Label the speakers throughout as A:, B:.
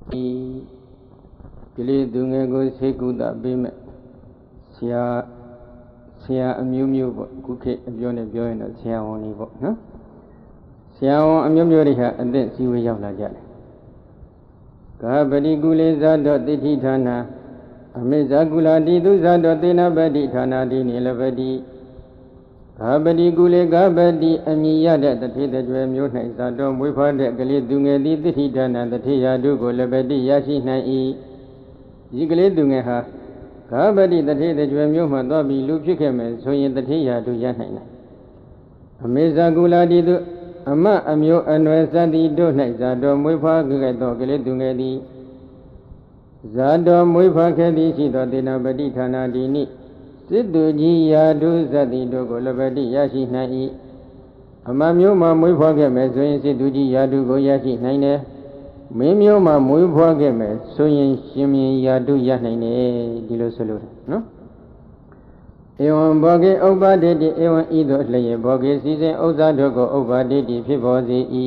A: ကလေးသူငယ်ကိုဆေးကုသပေးမဲ့ဆရာအမျိုးမျိုးပေါ့ခုခေတ်အပြောနဲ့ပြောရင်တော့ဆရာဝန်ကြီးပေါ့နော်ဆရာဝန်အမျိုးမျိုးတွေဟာအသက်စီဝေးရောက်လာကြတယ်ကာပတိကုလေဇာတောတိဋ္ဌိဌာနာအမေဇာကုလာတိသုဇာတောသေနပတိဌာနာတိနိလပတိကာပတိကုလေကာပတိအမိရတဲ့တတိတကြွယ်မျိုး၌ဇာတော်မွေးဖွားတဲ့ကလေးသူငယ်သည်တိဋ္ဌိဌာနာတတိယာတုကိုလပတိရရှိနိုင်၏ဒီကလေးသူငယ်ဟာကာပတိတတိတကြွယ်မျိုးမှသွားပြီးလူဖြစ်ခဲ့မယ်ဆိုရင်တတိယာတုရနိုင်တယ်အမေဇာကုလာတိသုအမအမျိုးအနွယ်စသည်တို့၌ဇာတော်မွေးဖွားခဲ့သောကလေးသူငယ်သည်ဇာတော်မွေးဖွားခဲ့သည်ရှိသောသေနပတိဌာနာတိနိစစ်သူကြီးယာတုစသည်တို့ကိုလပတိရရှိနိုင်၏အမမျိုးမှမွေးဖွားခဲ့မယ်ဆိုရင်စစ်သူကြီးယာတုကိုရရှိနိုင်တယ်မင်းမျိုးမှမွေးဖွားခဲ့မယ်ဆိုရင်ရှင်မြင်းယာတုရနိုင်တယ်ဒီလိုဆိုလို့နော်ဧဝံဘောဂေဥပ္ပါဒေတိဧဝံဤသို့လျက်ဘောဂေစီစဉ်ဥစ္စာတို့ကိုဥပ္ပါဒေတိဖြစ်ပေါ်စေ၏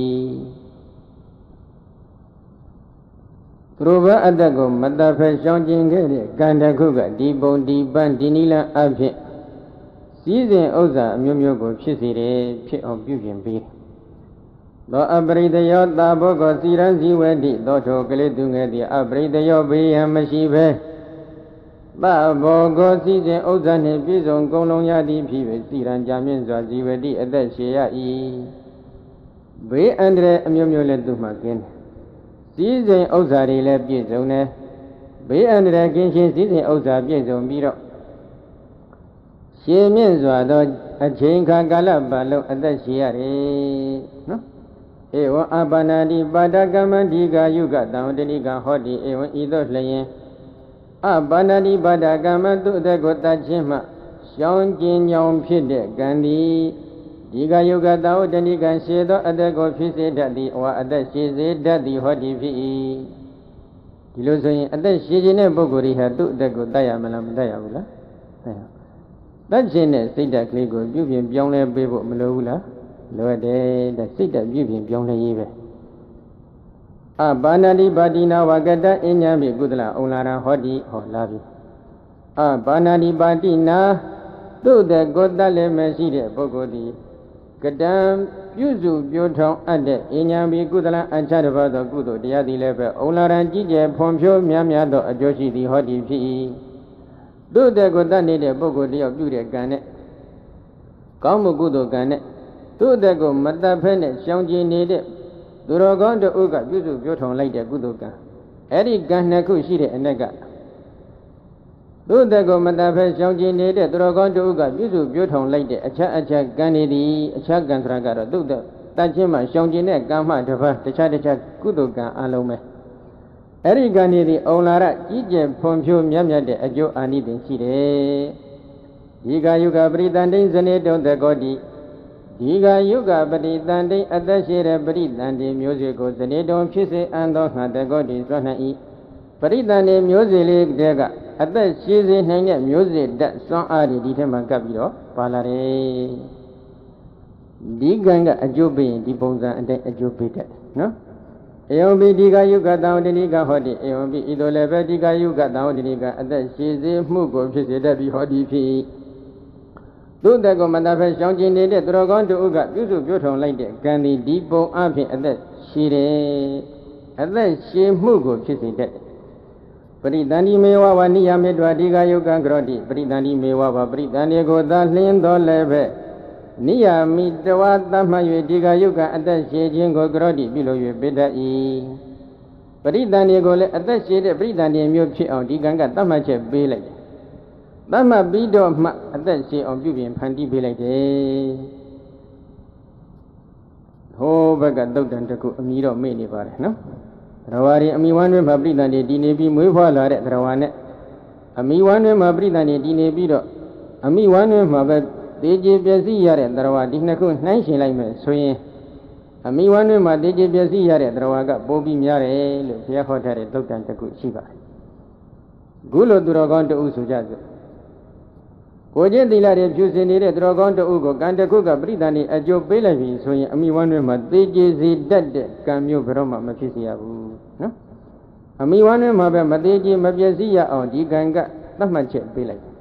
A: သူတို့ဘာအတ္တကိုမတတ်ဖဲရှောင်ကျင်ခဲ့တဲ့ကံတခုကဒီပုံဒီပန်းဒီနိလအဖြစ်စီစဉ်ဥစ္စာအမျိုးမျိုးကိုဖြစ်စေတယ်ဖြစ်အောင်ပြုပြင်ပေးတယ်သောအပရိတယောတာဘောကောစီရန်ဇီဝတိသောထိုကလေးသူငယ်သည်အပရိတယောဘေးရန်မရှိဘဲသဘောကောစီစဉ်ဥစ္စာနှင့်ပြည့်စုံကုန်လုံးရသည်ဖြစ်၍စီရန်ကြမြင့်စွာဇီဝတိအသက်ရှည်ရ၏ဘေးအန္တရာယ်အမျိုးမျိုးလည်းသူမှကင်းတယ်စည်းစိမ်ဥစ္စာတွေလည်းပြည့်စုံတယ်ဘေးအန္တရာယ်ကင်းရှင်းစည်းစိမ်ဥစ္စာပြည့်စုံပြီးတော့ရှည်မြင့်စွာသောအချိန်ခါကာလပတ်လုံးအသက်ရှည်ရတယ်နော်ဧဝံအပါဏာတိပါဒကမ္မန္တိကာယုကတံဝတ္တိကဟောတိဧဝံဤသို့လျင်အပါဏာတိပါဒကမ္မသူအသက်ကိုတတ်ခြင်းမှရှောင်ကျင်ကြောင်ဖြစ်တဲ့ကံသည်ဒီကယုကတဝတ္တိကံရှေသောအသက်ကိုဖြစ်စေတတ်သည်ဝါအသက်ရှည်စေတတ်သည်ဟောတိဖြစ်၏ဒီလိုဆိုရင်အသက်ရှည်ခြင်းတဲ့ပုဂ္ဂိုလ်တွေဟာသူ့အသက်ကိုတတ်ရမလားမတတ်ရဘူးလားတတ်ခြင်းတဲ့စိတ်ဓာတ်ကလေးကိုပြုပြင်ပြောင်းလဲပေးဖို့မလိုဘူးလားလိုအပ်တယ်တဲ့စိတ်ဓာတ်ပြုပြင်ပြောင်းလဲရေးပဲအပါဏာတိပါတိနာဝကတအဉ္ဉံပိကုသလဩလာရဟောတိဟောလာပြီအပါဏာတိပါတိနာသူ့တဲ့ကိုတတ်လည်းမရှိတဲ့ပုဂ္ဂိုလ်သည်ကတံပြုစုပြောထောင်အပ်တဲ့အဉ္ဉံပိကုသလအခြားတစ်ပါးသောကုသိုလ်တရားသည်လည်းပဲဩလာရကြီးကျယ်ဖွံ့ဖြိုးများများသောအကျိုးရှိသည်ဟောတိဖြစ်၏သူ့တဲ့ကိုတတ်နေတဲ့ပုဂ္ဂိုလ်တယောက်ပြုတဲ့ကံနဲ့ကောင်းမှုကုသိုလ်ကံနဲ့သူ့တဲ့ကိုမတတ်ဖဲနဲ့ရှောင်ကျင်နေတဲ့သူတော်ကောင်းတို့ကပြုစုပြောထောင်လိုက်တဲ့ကုသိုလ်ကံအဲ့ဒီကံနှစ်ခုရှိတဲ့အ ਨੇ ကသူ့တဲ့ကိုမတတ်ဖဲရှောင်ကျင်နေတဲ့သူတော်ကောင်းတို့ကပြုစုပြောထောင်လိုက်တဲ့အခြားကံတွေဒီအခြားကံဆိုတာကတော့သူ့တဲ့တတ်ခြင်းမှရှောင်ကျင်တဲ့ကံမှတစ်ပါးတခြားကုသိုလ်ကံအလုံးပဲအဲ့ဒီကံတွေဒီဩလာရကြီးကျယ်ဖွံ့ဖြိုးမြတ်မြတ်တဲ့အကျိုးအာနိသင်ရှိတယ်ဒီကယုကပရိသန္တိဇနေတုံတကောတိဒီကယုကပရိသန္တိအသက်ရှိတဲ့ပရိသန္တိမျိုးစေ့ကိုဇနေတုံဖြစ်စေအံသောငါတကောတိစွမ်းနိုင်၏ပရိသန္တိမျိုးစေ့လေးတည်းကအသက်ရှိစေနိုင်တဲ့မျိုးစေ့တတ်စွမ်းအားတွေဒီထက်မှကပ်ပြီးတော့ပါလာတယ်ဒီကံကအကျိုးပေးရင်ဒီပုံစံအတိုင်းအကျိုးပေးတတ်နော်ဧဝံပိဒီကယုကတံဝတ္တိကဟောတိဧဝံပိဤသို့လည်းပဲဒီကယုကတံဝတ္တိကအသက်ရှိစေမှုကိုဖြစ်စေတတ်ပြီးဟောတိဖြစ်သူ့တဲ့ကိုမတတ်ဖဲရှောင်ကျင်နေတဲ့သူတော်ကောင်းတို့ကပြုစုပြောထောင်လိုက်တဲ့ကံဒီပုံအဖြစ်အသက်ရှိတယ်အသက်ရှိမှုကိုဖြစ်စေတတ်တယ်ပရိသန္တိမေဝဝနိယမေတ္တဝဒီကယုကံကရောတိပရိသန္တိမေဝဝပရိသန္တိကိုသာလျင်းတော်လည်းပဲနိယမိတဝသတ်မှတ်၍ဒီကယုကအသက်ရှိခြင်းကိုကရောတိပြုလို့၍ပိတ္တဤပရိသန္တိကိုလည်းအသက်ရှိတဲ့ပရိသန္တိမျိုးဖြစ်အောင်ဒီကံကသတ်မှတ်ချက်ပေးလိုက်တယ်သတ်မှတ်ပြီးတော့မှအသက်ရှိအောင်ပြုပြင်ဖန်တီးပေးလိုက်တယ်ဟိုဘက်ကသုတ်တန်တခုအမိတော့မေ့နေပါတယ်နော်သရဝါရီအမိဝမ်းတွင်မှာပရိသန္တိတည်နေပြီးမွေးဖွားလာတဲ့သရဝါနဲ့အမိဝမ်းတွင်မှာပရိသန္တိတည်နေပြီးတော့အမိဝမ်းတွင်မှာပဲတေကျေပျက်စီးရတဲ့သရဝါဒီနှစ်ခုနှိုင်းရှင်လိုက်မယ်ဆိုရင်အမိဝမ်းတွင်မှာတေကျေပျက်စီးရတဲ့သရဝါကပိုပြီးများတယ်လို့ဘုရားဟောထားတဲ့သုတ်တန်တခုရှိပါတယ်ခုလိုသူတော်ကောင်းတဦးဆိုကြစို့ကိုကျင့်သီလတွေဖြူစင်နေတဲ့သူတော်ကောင်းတဦးကိုကံတခုကပရိသန္တိအကျိုးပေးလိုက်ပြီဆိုရင်အမိဝမ်းတွင်မှာတေကျေစီတတ်တဲ့ကံမျိုးဘယ်တော့မှမဖြစ်စေရဘူးနော်အမိဝမ်းနဲ့မှာပဲမသေးခြင်းမပြည့်စည်ရအောင်ဒီကံကသတ်မှတ်ချက်ပေးလိုက်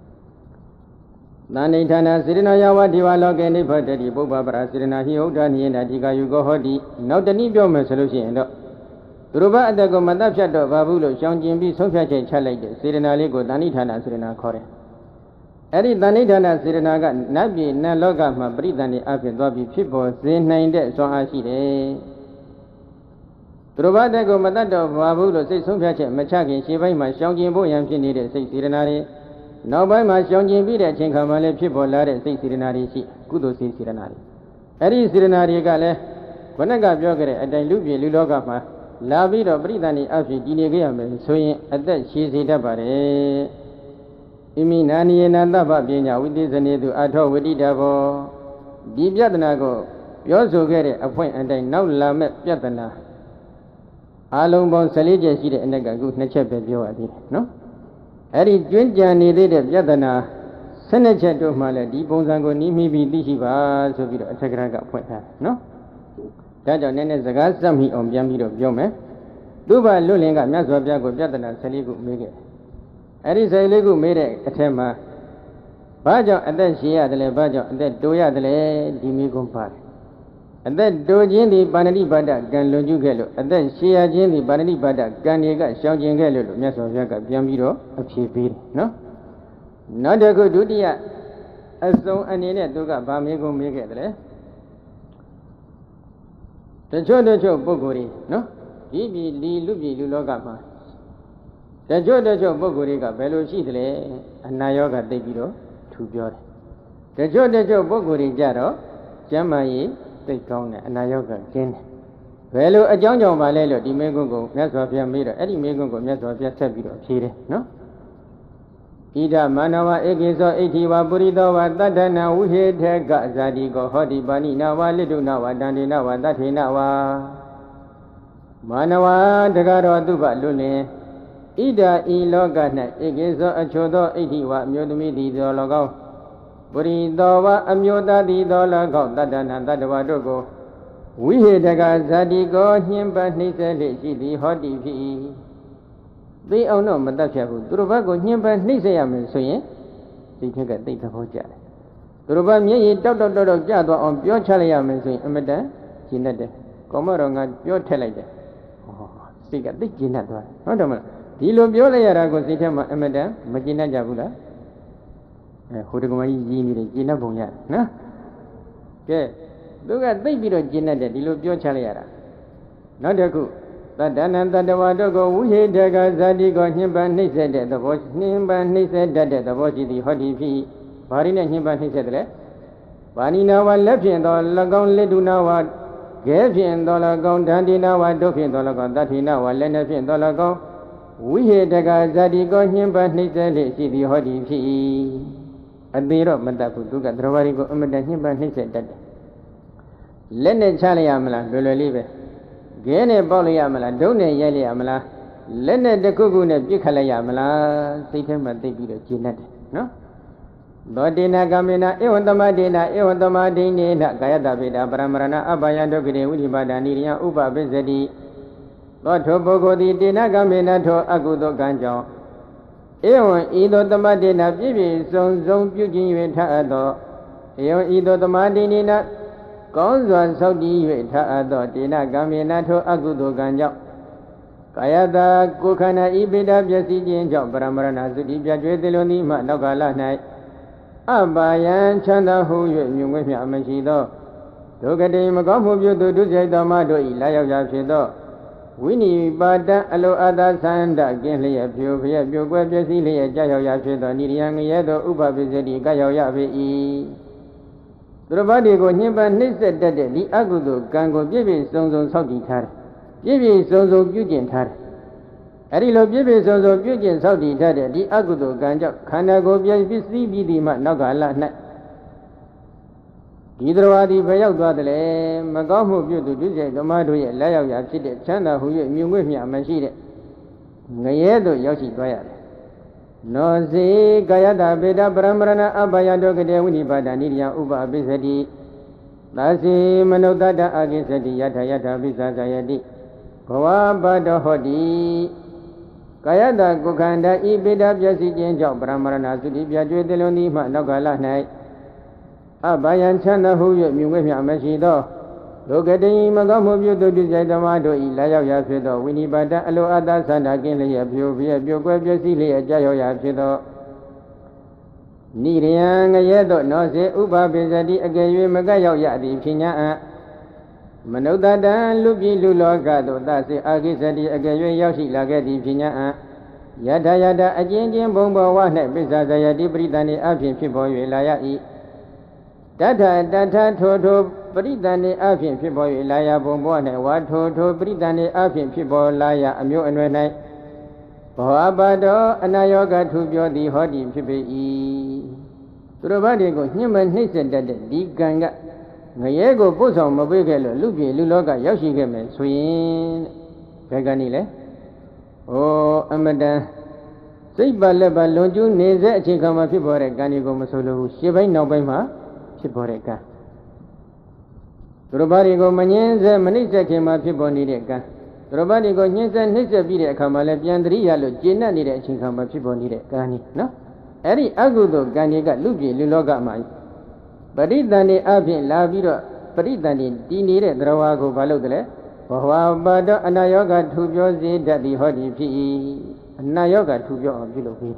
A: သာနိဌာနစေရနာယဝဒီဝလောကေနိဗ္ဗတတိပုပ္ပပရာစေရနာဟိဟုတ်တာနိယနာဒီကာယုကောဟောတိနောက်တနည်းပြောမယ်ဆိုလို့ရှိရင်တော့သူတို့ဘအတ္တကိုမတတ်ဖြတ်တော့ဘာဘူးလို့ရှောင်ကျင်ပြီးဆုံးဖြတ်ချက်ချလိုက်တဲ့စေရနာလေးကိုသာနိဌာနစေရနာခေါ်တယ်အဲ့ဒီသာနိဌာနစေရနာကနတ်ပြည်နတ်လောကမှာပရိသန္တိအဖြစ်သွားပြီးဖြစ်ပေါ်စေနိုင်တဲ့စွမ်းအားရှိတယ်သူတို့ဘအတ္တကိုမတတ်တော့ဘာဘူးလို့စိတ်ဆုံးဖြတ်ချက်မချခင်ရှေ့ပိုင်းမှာရှောင်ကျင်ဖို့ရန်ဖြစ်နေတဲ့စိတ်စေရနာတွေနောက်ပိုင်းမှာရှောင်ကျင်ပြီးတဲ့အချိန်ခါမှာလည်းဖြစ်ပေါ်လာတဲ့စိတ်စေရနာတွေရှိကုသိုလ်စိတ်စေရနာတွေအဲ့ဒီစေရနာတွေကလည်းခုနကပြောခဲ့တဲ့အတိုင်းလူပြည်လူလောကမှာလာပြီးတော့ပရိသန္တိအဖြစ်ကြည်နေကြရမယ်ဆိုရင်အသက်ရှည်စေတတ်ပါတယ်ဣမိနာနိယေနသဗ္ဗပညာဝိသေဇနေတုအထောဝိတိတဘောဒီပြဿနာကိုပြောဆိုခဲ့တဲ့အဖွင့်အတိုင်းနောက်လာမဲ့ပြဿနာအလုံးပေါင်း14ချက်ရှိတဲ့အနက်ကအခု2ချက်ပဲပြောရသေးတယ်နော်အဲ့ဒီကျွင်းကြံနေသေးတဲ့ပြဿနာ12ချက်တို့မှလည်းဒီပုံစံကိုနီးမိပြီးသိရှိပါဆိုပြီးတော့အထက်ကရကဖွင့်ထားတယ်နော်ဒါကြောင့်နည်းနည်းစကားစက်မိအောင်ပြန်ပြီးတော့ပြောမယ်သူ့ဘာလွတ်လင်ကမြတ်စွာဘုရားကိုပြဿနာ14ခုမေးခဲ့အဲ့ဒီ14ခုမေးတဲ့အထက်မှာဘာကြောင့်အသက်ရှင်ရတယ်လဲဘာကြောင့်အသက်တိုးရတယ်လဲဒီမေးခွန်းပါတယ်အသက်တိုးခြင်းဒီပါဏိပါဒကံလွန်ကျူးခဲ့လို့အသက်ရှည်ရခြင်းဒီပါဏိပါဒကံတွေကရှောင်ကျင်ခဲ့လို့မြတ်စွာဘုရားကပြန်ပြီးတော့အဖြေပေးတယ်နော်နောက်တစ်ခုဒုတိယအစုံအနေနဲ့သူကဗာမေးခွန်းမေးခဲ့တယ်လေတချို့ပုဂ္ဂိုလ်တွေနော်ဒီပြည်ဒီလူပြည်လူလောကမှာတချို့ပုဂ္ဂိုလ်တွေကဘယ်လိုရှိသလဲအနာရောဂါသိပြီးတော့ထူပြောတယ်တချို့ပုဂ္ဂိုလ်တွေကြတော့ကျမ်းမာရေးသိကောင်းတယ်အနာရောဂါကျင်းတယ်ဘယ်လိုအကြောင်းကြောင့်ပါလဲလို့ဒီမေးခွန်းကိုမြတ်စွာဘုရားမေးတော့အဲ့ဒီမေးခွန်းကိုမြတ်စွာဘုရားဆက်ပြီးတော့ဖြေတယ်နော်ဣဒမနဝဧကိသောဣတိဝပုရိသောဝတတ္ထနာဝိဟေထေကဇာတိကောဟောတိပါဏိနာဝလိတုနာဝတန္တိနာဝတထေနဝမာနဝတကားတော်သူပလွတ်လင်ဣဒဤလောက၌ဧကိသောအချို့သောဣတိဝအမျိုးသမီးသည်သော၎င်းပုရိသောဝအမျိုးသားသည်သော၎င်းတတ္တနာတတ္တဝတို့ကိုဝိဟေတကဇာတိကောညှင်းပနှိမ့်ဆက်လေရှိသည်ဟောတိဖြစ်၏သိအောင်တော့မတတ်ဖြတ်ဘူးသူတို့ဘက်ကိုညှင်းပနှိမ့်ဆက်ရမယ်ဆိုရင်ဒီထက်ကသိသဘောကျတယ်သူတို့ဘက်မျက်ရည်တောက်ကျသွားအောင်ပြောချလိုက်ရမယ်ဆိုရင်အမတန်ကျဉ်တတ်တယ်ကောမတော်ငါပြောထက်လိုက်တယ်ဟောစိတ်ကသိကျဉ်တတ်သွားတယ်ဟုတ်တယ်မလားဒီလိုပြောလိုက်ရတာကိုစိတ်ထဲမှာအမတန်မကျဉ်တတ်ကြဘူးလားဟိုတကမကြီးရင်းနေတယ်ကျဉ်တတ်ပုံရတယ်နော်ကဲသူကသိပြီးတော့ကျဉ်တတ်တယ်ဒီလိုပြောချလိုက်ရတာနောက်တစ်ခုတတ္တနံတတ္တဝါတို့ကိုဝိဟေတကဇာတိကိုညှဉ်းပန်းနှိမ့်ဆက်တဲ့သဘောနှင်းပန်းနှိမ့်ဆက်တတ်တဲ့သဘောရှိသည်ဟောဒီဖြစ်ဘာရင်းနဲ့ညှဉ်းပန်းနှိမ့်ဆက်တယ်လဲဘာနိနာဝလက်ဖြင့်တော်၎င်းလက်ဒုနာဝခဲဖြင့်တော်၎င်းဒန္တိနာဝတို့ဖြင့်တော်၎င်းတတ္ထိနာဝလက်နဲ့ဖြင့်တော်၎င်းဝိဟေတကဇာတိကိုညှဉ်းပန်းနှိမ့်ဆက်လေရှိသည်ဟောဒီဖြစ်အသေးတော့မတတ်ဘူးသူကသရဝရီကိုအမတန်ညှဉ်းပန်းနှိမ့်ဆက်တတ်တယ်လက်နဲ့ချလိုက်ရမလားလွယ်လွယ်လေးပဲခဲနဲ့ပေါက်လိုက်ရမလားဒုံးနဲ့ရိုက်လိုက်ရမလားလက်နဲ့တစ်ခုခုနဲ့ပြစ်ခတ်လိုက်ရမလားစိတ်ထဲမှာသိပြီးတော့ကျဉ်တတ်တယ်နော်သောတေနကမေနဧဝံသမတေနဧဝံသမဒိနေနကာယတဗေဒပရမရဏအဘယဒုက္ခရေဝိဓိပါဒာနိရိယဥပပစ္စတိသောထိုပုဂ္ဂိုလ်သည်တေနကမေနထိုအကုသိုလ်ကံကြောင့်ဧဝံဤသို့သမတေနပြည့်ပြည့်စုံစုံပြုခြင်း၍ထအပ်သောဧဝံဤသို့သမဒိနေနကောင်းစွာဆောက်တည်၍ထအပ်သောတေနကမေနထိုအကုသိုလ်ကံကြောင့်ကာယတာကိုယ်ခန္ဓာဤပိတာပျက်စီးခြင်းကြောင့်ပရမရဏသုတိပြကျွေးသလွန်သည်မှနောက်ကာလ၌အပါယံချမ်းသာဟု၍မြုံဝဲမြမရှိသောဒုက္ခတိမကောင်းမှုပြုသူဒုစရိုက်တော်မတို့၏လာရောက်ရာဖြစ်သောဝိနိပါဒံအလိုအပ်သာသန္တကင်းလျက်ဖြိုဖျက်ပြိုကွဲပျက်စီးလျက်ကြာရောက်ရာဖြစ်သောနိရိယငရဲသောဥပပစ္စတိကရောက်ရပေ၏သူတို့ဘာဒီကိုညှဉ်းပန်းနှိမ့်ဆက်တတ်တဲ့ဒီအကုသိုလ်ကံကိုပြည့်ပြည့်စုံစုံဆောက်တည်ထားတယ်ပြည့်ပြည့်စုံစုံပြုကျင့်ထားတယ်အဲ့ဒီလိုပြည့်ပြည့်စုံစုံပြုကျင့်ဆောက်တည်ထားတဲ့ဒီအကုသိုလ်ကံကြောင့်ခန္ဓာကိုယ်ပြည့်ပစ္စည်းပြီးဒီမှနောက်ကာလ၌ဒီတော်သည်ဘယ်ရောက်သွားတယ်လဲမကောင်းမှုပြုသူဒုစရိုက်သမားတို့ရဲ့လက်ရောက်ရာဖြစ်တဲ့ချမ်းသာဟု၍မြုံငွေ့မြမရှိတဲ့ငရဲသို့ရောက်ရှိသွားရတယ်နောစေကာယတဗေဒပရမရဏအဘယဒုက္ခတေဝိနိပါဒာနိရိယဥပပိစ္ဆတိသာစီမနုဿတအကိစ္စတိယထာပိစ္ဆာဇယတိ Bhava Bada Hodi Kayada Kukanda Ibida Piasi Jinjok Brahmarana Sudi Piaju Deloni Manogala Night Abayan Chana Hu Yumia Mashido Logadi Magamu to Jaidamado Ilaya Yafido Winibada Alo Ada Sana Gilea Puvia Piasilia Jayo Yafido Niriang Yedo Nose Uba Bizadi Agayu Magayo Yadi Pina Manodada Lubi Lulogado Dasi Agisadi Agayu Yoshi Lagadi Pina Yada Yada Ajin Bomba Wane Bizazayadi Britani Afin Fibo Ilaya E Data Toto Britani Afin Fibo Ilaya Bombone Wato Britani Afin Fibo Laya Amu and Renai Boabado Anayoga to Biodi Hodi Fibi Turabadigo Human Nation that the Ganga Mayego Bosom Mabigelo Lubi Luloga Yoshi Game Swin Gaganile Oh Amada Siba Leba Lonju Neze Chikama Fibore Ganigo Masolo Shibai Nobema Shiboreka Turabadigo Manyenza Manisa came up Fibonideka Robadigo Nisa Nisa Bide Kamala Piandri Yalo Jina Nida Chinkama Pibonide Gani, no? Eri Agudo Ganiga Lugi Luloga Mai Paridani Abin Lavido Paridani Dinire Drawago Balodele Bawa Bado Anayoga Tubio Z Daddy Hodi P. Anayoga Tubio of Bilopi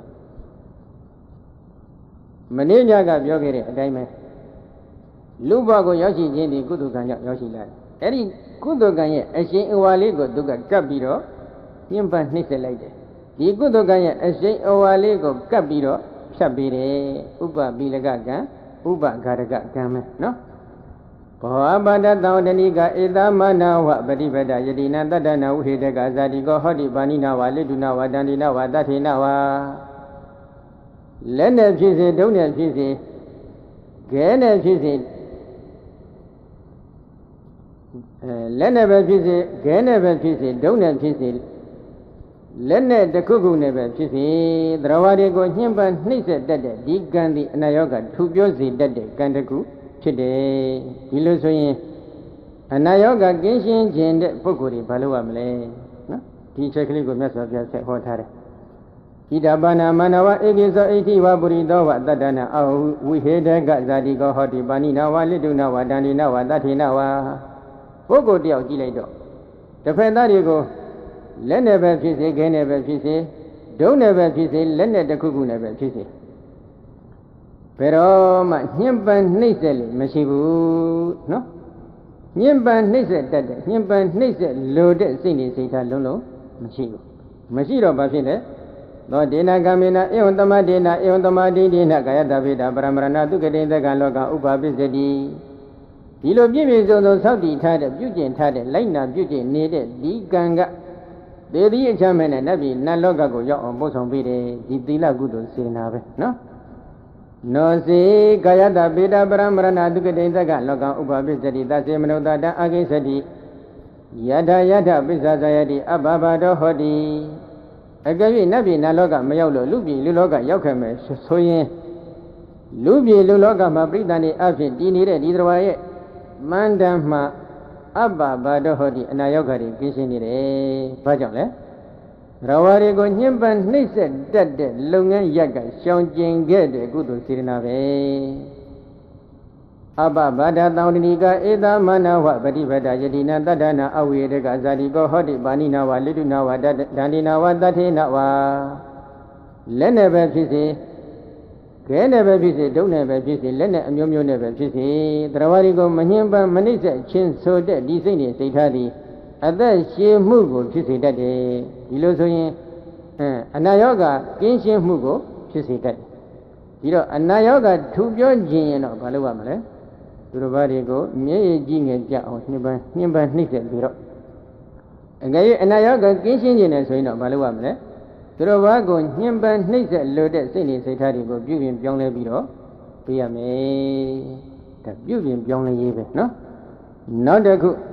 A: Maniaga Biogere Diamond Lubago Yoshi Jindi Kudu Ganya Yoshi Lad Eri Kudoganye, a shame Waligo Duga Kabiro, Yimpan Niselade. The Kudoganye, a shame Waligo Kabiro, Shabire, Uba Bilagaga, Uba Garaga Game, no? Poabada Dowdaniga, Ida Mana, Badibada, Yadina, Dadana, Hidaga, Zadigo, Hodi, Banina, Waliduna, Danina, Datina, Lena Fizi, Dona Fizi, Gana Fizi. Lennever Fizi, Ganever Fizi, Donut Fizi, Lenne the Kugu never Fizi, Drawadigo Himban, Nisa Dede, Digandi, Nayoga, Tubiosi Dede, Gandaku, today, Ilusoy, Anayoga, Genshin, Jend, Pokuri, Paluamle, teacher Kligo Messa, Hotare. Idabana Manawa, Egiza, 80 Waburido, Dadana, we head a Gazadigo, Hoti, Banina, Waliduna, Danina, Datina. Pogo Dio Giledo. The Fendarigo, Lennever Fizi, Ganever Fizi, don't never Fizi, Lenne the Kugu never Fizi. Pero ma Himban Nisel, Mashibu, no? Himban Nisel, that Himban Nisel, loaded singing Sita Lolo, Mashibu. Mashiro Bafine, no Dina Gamina, Eontamadina, Eontamadina, Gayata Vida, Bramrana, Dukatin the Galoga, Uba Bizedi. Dilo Bibi Zono Saudi Tada, Bujin Tada, Lina Bujin needed, the Ganga. The Chairman and Nabi, Naloga go on Bosom Vide, Dila Gudu Sinabe, no? No, see, Gayada Bida Bramrana, Dukatin the Galoga, Uba Bizedi, that's Emanoda Agisadi. Yada Bizazayadi, Ababa Hodi. Again, Nabi Naloga, Mayolo, Lubi, Luloga, Yokame, Soye. Lubi, Luloga, Mabridani, Afin, Dinire, Idroye. Mandama Abba Bado Hodi, and Ayogari, Kishinire, Pajole. Rawari go Himban, Nisa, Dead, Lungan Yaga, Shonjing Gede, Gudu Sirinabe. Abba Bada Dauniga, Eda Manawa, Badibada, Yadina, Dadana, Awi, the Gazadi, go Hodi, Banina, Liduna, Danina, Datina, Lennever Fizi. Ganever Fizi, don't never Fizi, Lenne, and you never Fizi, Drawarigo, Mahimba, Manisa, Chin, so dead, Disney, Sitadi. At that she Mugo, Fizi that day, Ilosoy, Anayoga, Kinshin Mugo, Fizi that. You know, Anayoga, two Bjorn, of Paluamale, Drawarigo, May Jing and Jao, Nimba Nixon, Biro. And Anayoga, Kinshin, and so you know, Paluamale. Drawarigo, Himban, Nixon, loaded, Sini, Sitadigo, Buvian Bionle Biro, Piame, the Buvian Bionle, no? Not a good.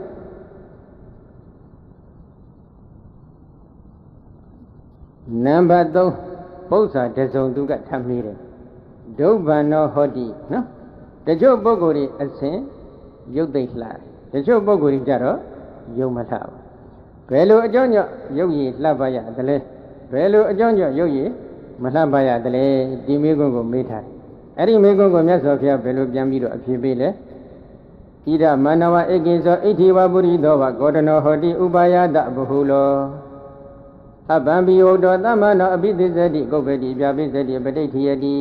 A: Number though, both are desolate to get some meeting. Doba no hodi, no? The Joe Bogori as say, you think like. The Joe Bogori Jaro, you must have. ယ်လိုအကြောင်းကြောင့်ရုပ်ရည်လှပရသလဲဘယ်လိုအကြောင်းကြောင့်ရုပ်ရည်မလှပရသလဲဒီမေးခွန်းကိုမေးထားတယ်အဲ့ဒီမေးခွန်းကိုမြတ်စွာဘုရားဘယ်လိုပြန်ပြီးတော့အဖြေပေးလဲဣဒမန္နဝဧကိသောဣတိဝပုရိသောဘဂေါတနောဟောတိဥပါယတဘဟုလောအပံပိယတောသမ္မနောအပိသစ္စတိကုပ္ပတိပြပိစ္စတိပဋိဋ္ဌိယတိ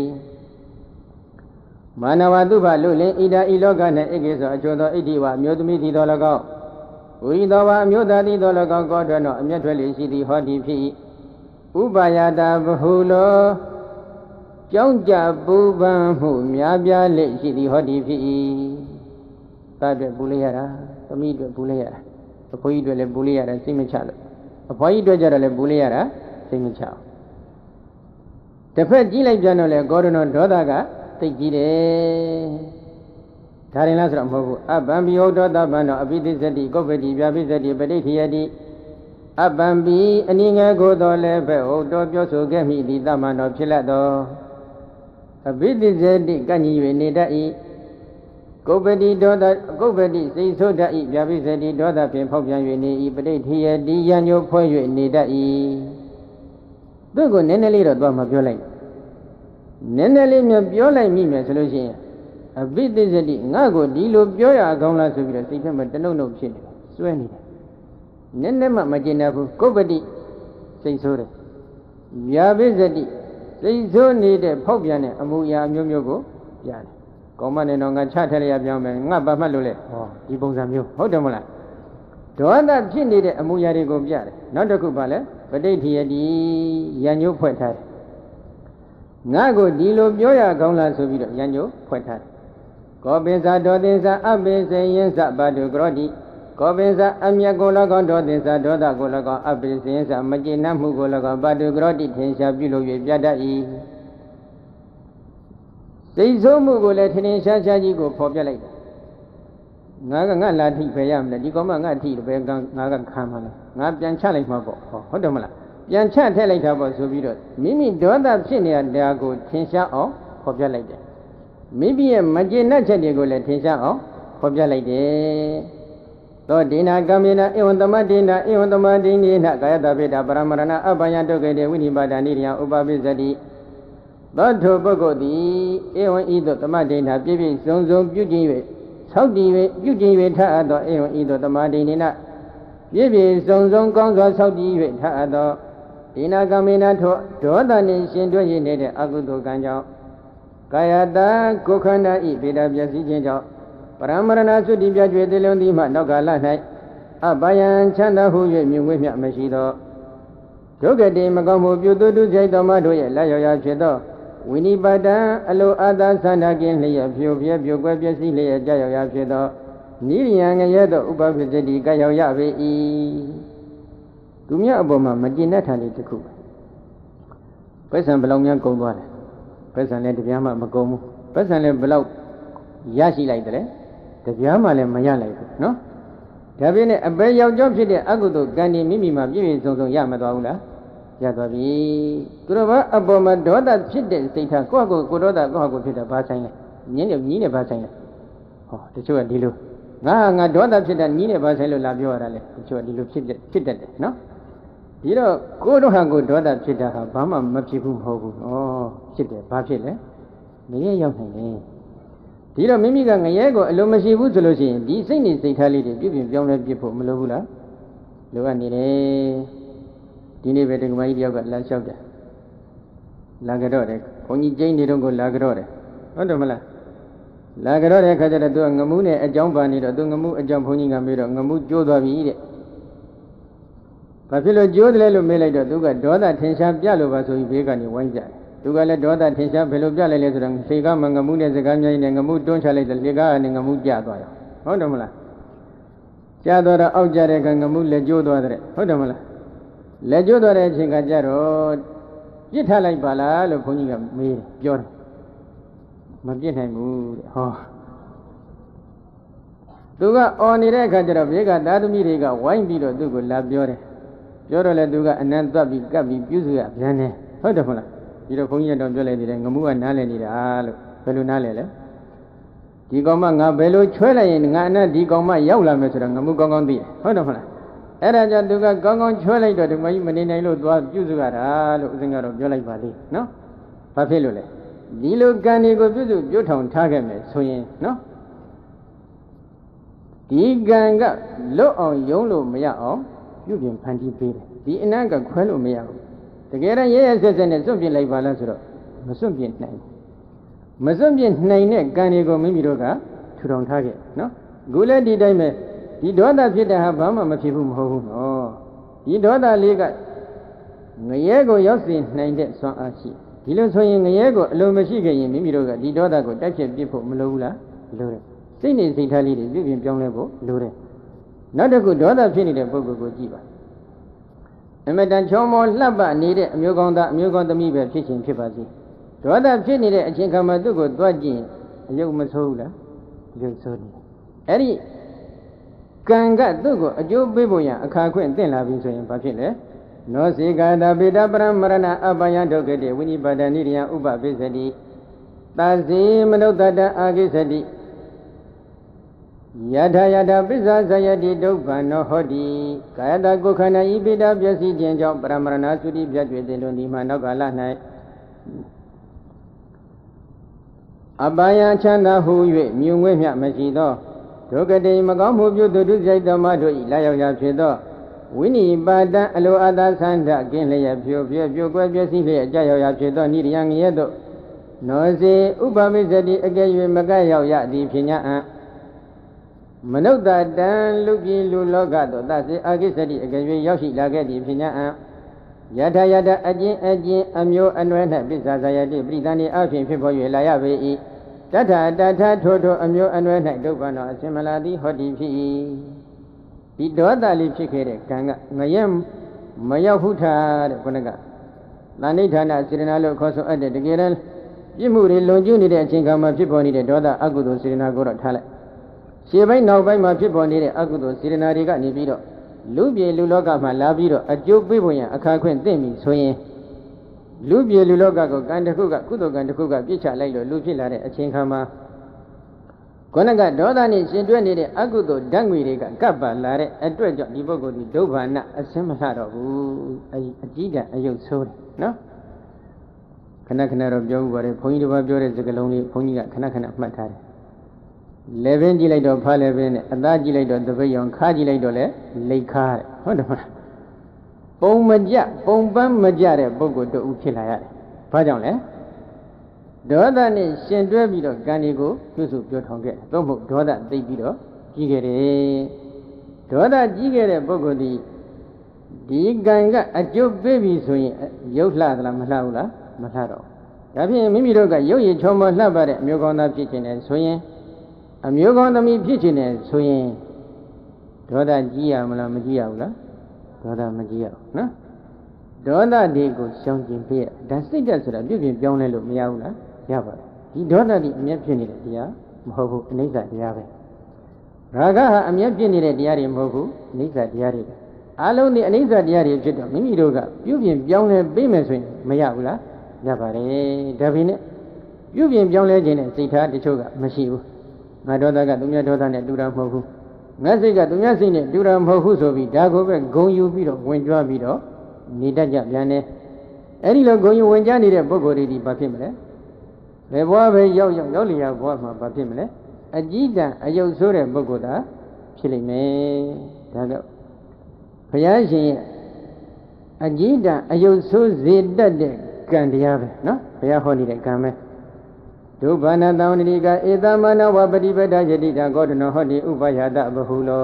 A: မာနဝတုဘလူလင်ဣဒဤလောက၌ဧကိသောအကျိုးသောဣတိဝအမျိုးသမီးသည်တော်၎င်းဝိသောဝအမျိုးသားသည်တော်၎င်းကောတွင်သောအမျက်ထွက်လေရှိသည်ဟောတိဖြစ်ဥပါယတဘဟုလောကြောင်းကြပူပန်မှုများပြားလေရှိသည်ဟောတိဖြစ်သားအတွက်ပူလိုက်ရတာသမီးအတွက်ပူလိုက်ရတာအဖိုးကြီးအတွက်လည်းပူလိုက်ရတာစိတ်မချလို့အဖွားကြီးအတွက်ကြတော့လည်းပူလိုက်ရတာစိတ်မချအောင်တစ်ဖက်ကြည့်လိုက်ပြန်တော့လေကောရဏဒေါသကသိကြီးတယ်ဒါရင်လားဆိုတော့မဟုတ်ဘူးအပံပိဟုတ်တော်တပံတော်အပိသစ္စတိကုပ္ပတိပြပိစ္စတိပဋိဋ္ဌိယတိအပံပိအနည်းငယ်ကိုတော်လည်းပဲဟုတ်တော်ပြောဆိုခဲ့မိသည်တမန်တော်ဖြစ်လက်တော်အပိသစ္စတိကန့်ညီ၍နေတတ်၏ကုပ္ပတိဒေါသကုပ္ပတိစိတ်ဆိုးတတ်၏ပြပိစ္စတိဒေါသဖြင့်ဖောက်ပြန်၍နေ၏ပဋိဋ္ဌိယတိယညိုဖွဲ့၍နေတတ်၏သူကိုနည်းနည်းလေးတော့သွားမပြောလိုက်နည်းနည်းလေးများပြောလိုက်မိမယ်ဆိုလို့ရှိရင်အဘိသစ္စတိငါ့ကိုဒီလိုပြောရအောင်လားဆိုပြီးတော့စိတ်ထဲမှာတနှုတ်နှုတ်ဖြစ်နေစွဲနေတယ်နည်းနည်းမှမကျင်တတ်ဘူးကုပ္ပတိစိတ်ဆိုးတယ်ဗျာပိစ္စတိစိတ်ဆိုးနေတဲ့ဖောက်ပြန်တဲ့အမှုရာမျိုးမျိုးကိုပြတယ်ကောမနဲ့တော့ငါချထက်ရပြောင်းမယ်ငါဘာမှတ်လို့လဲဟောဒီပုံစံမျိုးဟုတ်တယ်မလားဒေါသဖြစ်နေတဲ့အမှုရာတွေကိုပြတယ်နောက်တစ်ခုပါလဲပဋိဋ္ဌိယတိရံညိုးဖွဲ့ထားတယ်ငါကိုဒီလိုပြောရကောင်းလားဆိုပြီးတော့ရံညိုးဖွဲ့ထားတယ်ကောပိသဒောတိသအပိစေယင်းသဘာတုကရောတိကောပိသအမျက်ကို၎င်းဒောတိသဒေါသကို၎င်းအပိစေယင်းသမကျေနပ်မှုကို၎င်းဘာတုကရောတိထင်ရှားပြုလို့၍ပြတတ်၏စိတ်ဆိုးမှုကိုလည်းထင်ထင်ရှားရှားကြီးကိုဖော်ပြလိုက်တယ်ငါလာထိဖယ်ရမလဲဒီကောင်မငါထိဘယ်ကငါကခံမလဲငါပြန်ချလိုက်မှာပေါ့ဟုတ်တယ်မလားပြန်ချထည့်လိုက်တာပေါ့ဆိုပြီးတော့မိမိဒေါသဖြစ်နေတာကိုထင်ရှားအောင်ဖော်ပြလိုက်တယ်မိမိရဲ့မကျေနပ်ချက်တွေကိုလည်းထင်ရှားအောင်ဖော်ပြလိုက်တယ်သောဒိနာကံမေနဧဝံသမဒိနာဧဝံသမဒိနေနကာယတပိတာပရမရဏအပယတုကေတေဝိနိပါဒာနိရိယဥပပိစတိသောထိုပုဂ္ဂိုလ်သည်ဧဝံဤသို့သမဒိနာပြည့်ပြည့်စုံစုံပြုကျင့်၍ဆောက်တည်၍ပြုကျင့်၍ထအပ်သောဧဝံဤသို့သမဒိနေနပြည့်ပြည့်စုံစုံကောင်းစွာဆောက်တည်၍ထအပ်သောဒိနာကံမေနထိုဒေါသနှင့်ရှင်တွဲရနေတဲ့အကုသိုလ်ကံကြောင့်ကာယတကိုယ်ခန္ဓာဤဗေဒပျက်စီးခြင်းကြောင့်ပရမရဏသုတိပြကျွေသေလုံးသည်မှနောက်ကလ၌အပယံချမ်းသာဟု၍မြင်ဝဲမြမရှိသောဒုက္ခတိမကောင်းမှုပြုတုတုစိတ်တော်မတို့ရဲ့လက်ရောက်ရာဖြစ်သောဝိနိပါဒံအလိုအာသာသန္တာကင်းလျက်ဖြိုပြဲပြိုကွဲပျက်စီးလျက်ကြာရောက်ရာဖြစ်သောနိရိယံငရဲသောဥပပိစတိကရောက်ရပေ၏သူမြတ်အပေါ်မှာမကျင်တဲ့ထာလေးတစ်ခုပဲဆံဘလောက်များကုန်သွားတယ်ပဲဆံလည်းတပြားမှမကုန်ဘူးပဲဆံလည်းဘလောက်ရရှိလိုက်တယ်တပြားမှလည်းမရလိုက်ဘူးနော်ဒါပြင်းနဲ့အပေရောက်ကြောဖြစ်တဲ့အကုသိုလ်ကံဒီမိမိမှာပြည့်ပြည့်စုံစုံရမသွားဘူးလားရသွားပြီသူတို့ကအပေါ်မှာဒေါသဖြစ်တဲ့စိတ်ထားကိုယ့်ကိုဒေါသကိုယ့်ကိုဖြစ်တာဘာဆိုင်လဲညင်းနဲ့ညီးနဲ့ဘာဆိုင်လဲဟောတချို့ကဒီလိုငါဒေါသဖြစ်တာညီးနဲ့ဘာဆိုင်လို့လာပြောရတာလဲတချို့ကဒီလိုဖြစ်တတ်တယ်နော်ဒီတော့ကိုတို့ဟာကိုဒေါသဖြစ်တာဟာဘာမှမဖြစ်ဘူးမဟုတ်ဘူးဩဖြစ်တယ်ဘာဖြစ်လဲငရဲရောက်နိုင်တယ်ဒီတော့မိမိကငရဲကိုအလိုမရှိဘူးဆိုလို့ရှိရင်ဒီစိတ်နေစိတ်ထားလေးတွေပြုပြင်ပြောင်းလဲပြဖို့မလိုဘူးလားလိုအပ်နေတယ်ဒီနေ့ပဲဒကမကြီးတယောက်ကလာလျှောက်တယ်လာကြတော့တယ်ဘုန်းကြီးကျင်းနေတော့ကိုလာကြတော့တယ်ဟုတ်တယ်မလားလာကြတော့တဲ့ခါကျတော့သူကငမှုနဲ့အကြောင်းပါနေတော့သူငမှုအကြောင်းဘုန်းကြီးကမေးတော့ငမှုကျိုးသွားပြီတဲ့ဘာဖြစ်လို့ကျိုးတယ်လဲလို့မေးလိုက်တော့သူကဒေါသထင်ရှားပြလို့ပါဆိုပြီးဘေးကနေဝိုင်းကြတယ်သူကလည်းဒေါသထင်ရှားဘယ်လိုပြလိုက်လဲဆိုတော့သေကမငမှုနဲ့စကားများနဲ့ငမှုတွန်းချလိုက်တယ်လေကားကနေငမှုကျသွားရောဟုတ်တယ်မလားကျသွားတော့အောက်ကျတဲ့ကငမှုလက်ကျိုးသွားတဲ့ဟုတ်တယ်မလားလက်ကျိုးသွားတဲ့အချိန်ကကြတော့ပြစ်ထားလိုက်ပါလားလို့ဘုန်းကြီးကမေးတယ်ပြောတယ်မပြစ်နိုင်ဘူးတဲ့ဟောသူကအော်နေတဲ့အခါကျတော့ဘေးကသားသမီးတွေကဝိုင်းပြီးတော့သူ့ကိုလာပြောတယ်ပြောတော့လေသူကအနံ့သွက်ပြီးကပ်ပြီးပြုစုရပြန်တယ်ဟုတ်တယ်မလားဒီတော့ဘုန်းကြီးကတော့ပြောလိုက်သေးတယ်ငမှုကနားလည်နေတာလို့ဘယ်လိုနားလည်လဲဒီကောင်မငါဘယ်လိုချွဲလိုက်ရင်ငါအနံ့ဒီကောင်မရောက်လာမယ်ဆိုတော့ငမှုကောင်းကောင်းသိတယ်ဟုတ်တယ်မလားအဲ့ဒါကြောင့်သူကကောင်းကောင်းချွဲလိုက်တော့ဒီမကြီးမနေနိုင်လို့သွားပြုစုရတာလို့ဦးဇင်းကတော့ပြောလိုက်ပါလေနော်ဘာဖြစ်လို့လဲဒီလိုကံတွေကိုပြုစုပြုထောင်ထားခဲ့မယ်ဆိုရင်နော်ဒီကံကလွတ်အောင်ယုံလို့မရအောင်ပြုပြင်ဖန်တီးပေးတယ်ဒီအနံ့ကခွဲလို့မရဘူးတကယ်တော့ရဲရဲဆက်ဆက်နဲ့စွန့်ပြစ်လိုက်ပါလားဆိုတော့မစွန့်ပြစ်နိုင်မစွန့်ပြစ်နိုင်တဲ့ကံတွေကိုမိမိတို့ကထူထောင်ထားခဲ့နော်အခုလည်းဒီတိုင်းပဲဒီဒေါသဖြစ်တဲ့ဟာဘာမှမဖြစ်ဘူးမဟုတ်ဘူးနော်ဒီဒေါသလေးကငရဲကိုရောက်စေနိုင်တဲ့စွမ်းအားရှိဒီလိုဆိုရင်ငရဲကိုအလိုမရှိခဲ့ရင်မိမိတို့ကဒီဒေါသကိုတိုက်ဖြတ်ပြစ်ဖို့မလိုဘူးလားလိုတယ်စိတ်နေစိတ်ထားလေးတွေပြုပြင်ပြောင်းလဲဖို့လိုတယ်နောက်တစ်ခုဒေါသဖြစ်နေတဲ့ပုဂ္ဂိုလ်ကိုကြည့်ပါအမတန်ချောမောလှပနေတဲ့အမျိုးကောင်းသားအမျိုးကောင်းသမီးပဲဖြစ်ခြင်းဖြစ်ပါစေဒေါသဖြစ်နေတဲ့အချိန်ခါမှာသူ့ကိုတွားကြည့်အယုတ်မဆိုးဘူးလားအယုတ်ဆိုးတယ်အဲ့ဒီကံကသူ့ကိုအကျိုးပေးဖို့ရအခါခွင့်သင့်လာပြီဆိုရင်ဘာဖြစ်လဲနောစေကာတာပေတပရမရဏအပယံဒုက္ခတိဝိနိပါဒနိရိယဥပပိစတိသာစေမနုဿတအာကိစတိယထာယထာပစ္စာဇယတိဒုက္ခနောဟောတိကာယတကိုခန္ဓာဤပိတာပျက်စီးခြင်းကြောင့်ပရမရဏသုတိပြတ်တွေ့တဲ့လွန်ဒီမှာနောက်ကာလ၌အပယံချမ်းသာဟု၍မြုံငွေ့မြမရှိသောဒုက္ခတိမကောင်းမှုပြုသူဒုစရိုက်တော်မတို့ဤလာရောက်ရာဖြစ်သောဝိနိပါဒအလိုအသာဆန္ဒကင်းလျက်ဖြိုပြကွယ်ပျက်စီးလျက်အကြရောက်ရာဖြစ်သောနိရိယငရဲသို့နောစေဥပမိစတိအကယ်၍မကရောက်ရသည်ဖြစ်냐အံမနုဿတံလူပြည်လူလောကသို့သစေအာကိစတိအကယ်၍ရောက်ရှိလာခဲ့သည်ဖြစ်냐အံယထာယထာအကျဉ်အမျိုးအနွယ်၌ပစ္စာဇာယတိပရိသန္တိအဖြစ်ဖြစ်ပေါ်၍လာရပေ၏တထတထထိုအမျိုးအနွယ်၌ဒုက္ခနောအစင်မလာသည်ဟောတိဖြစ်၏ဒီဒေါသလေးဖြစ်ခဲ့တဲ့ကံကငရဲမရောက်ဘူးထားတဲ့ခုနကသန္နိဌာနစေတနာလို့ခေါ်ဆိုအပ်တဲ့တကယ်တမ်းပြစ်မှုတွေလွန်ကျူးနေတဲ့အချိန်ခါမှာဖြစ်ပေါ်နေတဲ့ဒေါသအကုသိုလ်စေတနာကိုတော့ထားလိုက်ရှေ့ပိုင်းနောက်ပိုင်းမှာဖြစ်ပေါ်နေတဲ့အကုသိုလ်စေတနာတွေကနေပြီးတော့လူပြေလူလောကမှာလာပြီးတော့အကျိုးပေးဖို့ရန်အခါခွင့်သင့်ပြီဆိုရင်လူပြေလူလောကကိုကံတစ်ခုကကုသိုလ်ကံတစ်ခုကပြစ်ချလိုက်လို့လူဖြစ်လာတဲ့အချိန်ခါမှာခုနကဒေါသနဲ့ရှင်တွဲနေတဲ့အကုသိုလ်ဓာတ်ငွေတွေကကပ်ပါလာတဲ့အတွက်ကြောင့်ဒီပုဂ္ဂိုလ်ဒီဒုဗ္ဗာနအစင်းမလှတော့ဘူးအကြီးတန်းအယုတ်ဆိုးတယ်နော်ခဏခဏတော့ပြောဥပါတယ်ဘုန်းကြီးတစ်ပါးပြောတဲ့စကားလုံးလေးဘုန်းကြီးကခဏခဏမှတ်ထားတယ်လေပင်ကြည့်လိုက်တော့ဖားလေပင်နဲ့အသားကြည့်လိုက်တော့သပိတ်ရောင်ခါးကြည့်လိုက်တော့လေလိတ်ခါတဲ့ဟုတ်တယ်မလားပုံမကြပုံပန်းမကြတဲ့ပုဂ္ဂိုလ်တို့ဦးဖြစ်လာရတယ်ဘာကြောင့်လဲဒေါသနဲ့ရှင်တွဲပြီးတော့ကံတွေကိုပြုစုပြောထောင်ခဲ့တယ်သို့မဟုတ်ဒေါသသိပြီးတော့ကြီးခဲ့တယ်ဒေါသကြီးခဲ့တဲ့ပုဂ္ဂိုလ်ဒီကံကအကျိုးပေးပြီဆိုရင်ရုပ်လှသလားမလှဘူးလားမလှတော့ဒါဖြင့်မိမိတို့ကရုပ်ရည်ချောမောလှပတဲ့အမျိုးကောင်းသားဖြစ်ခြင်းနဲ့ဆိုရင်အမျိုးကောင်းသမီးဖြစ်ခြင်းနဲ့ဆိုရင်ဒေါသကြီးရမလားမကြီးရဘူးလားဒေါသမကြီးရဘူးနော်ဒေါသတွေကိုရှောင်ကျင်ပေးရဒါစိတ်ဓာတ်ဆိုတာပြုပြင်ပြောင်းလဲလို့မရဘူးလားရပါတယ်ဒီဒေါသတွေအမျက်ဖြစ်နေတဲ့တရားမဟုတ်ဘူးအနိစ္စတရားပဲရာဂဟာအမျက်ဖြစ်နေတဲ့တရားတွေမဟုတ်ဘူးအနိစ္စတရားတွေပဲအလုံးဒီအနိစ္စတရားတွေဖြစ်တော့မိမိတို့ကပြုပြင်ပြောင်းလဲပေးမယ်ဆိုရင်မရဘူးလားရပါတယ်ဒါပေမဲ့ပြုပြင်ပြောင်းလဲခြင်းနဲ့စိတ်ထားတချို့ကမရှိဘူးငါဒေါသကသူများဒေါသနဲ့တူတာမဟုတ်ဘူးငါစိတ်ကသူများစိတ်နဲ့တူတာမဟုတ်ဘူးဆိုပြီးဒါကိုပဲဂုံယူပြီးတော့ဝင်ကြွားပြီးတော့နေတတ်ကြပြန်တယ်အဲ့ဒီလိုဂုံယူဝင်ကြနေတဲ့ပုဂ္ဂိုလ်တွေဒီဘာဖြစ်မလဲဘယ်ဘဝပဲရောက်လျာဘဝမှာဘာဖြစ်မလဲအကြီးတန်းအယုတ်ဆိုးတဲ့ပုဂ္ဂိုလ်သာဖြစ်လိမ့်မယ်ဒါကြောင့်ဘုရားရှင်ရဲ့အကြီးတန်းအယုတ်ဆိုးစေတတ်တဲ့ကံတရားပဲနော်ဘုရားဟောနေတဲ့ကံပဲဒုဗ္ဗနာတံဝတိကဧသမနဝပฏิပဒယတိတံကောတနောဟောတိဥပယတဘဟုလော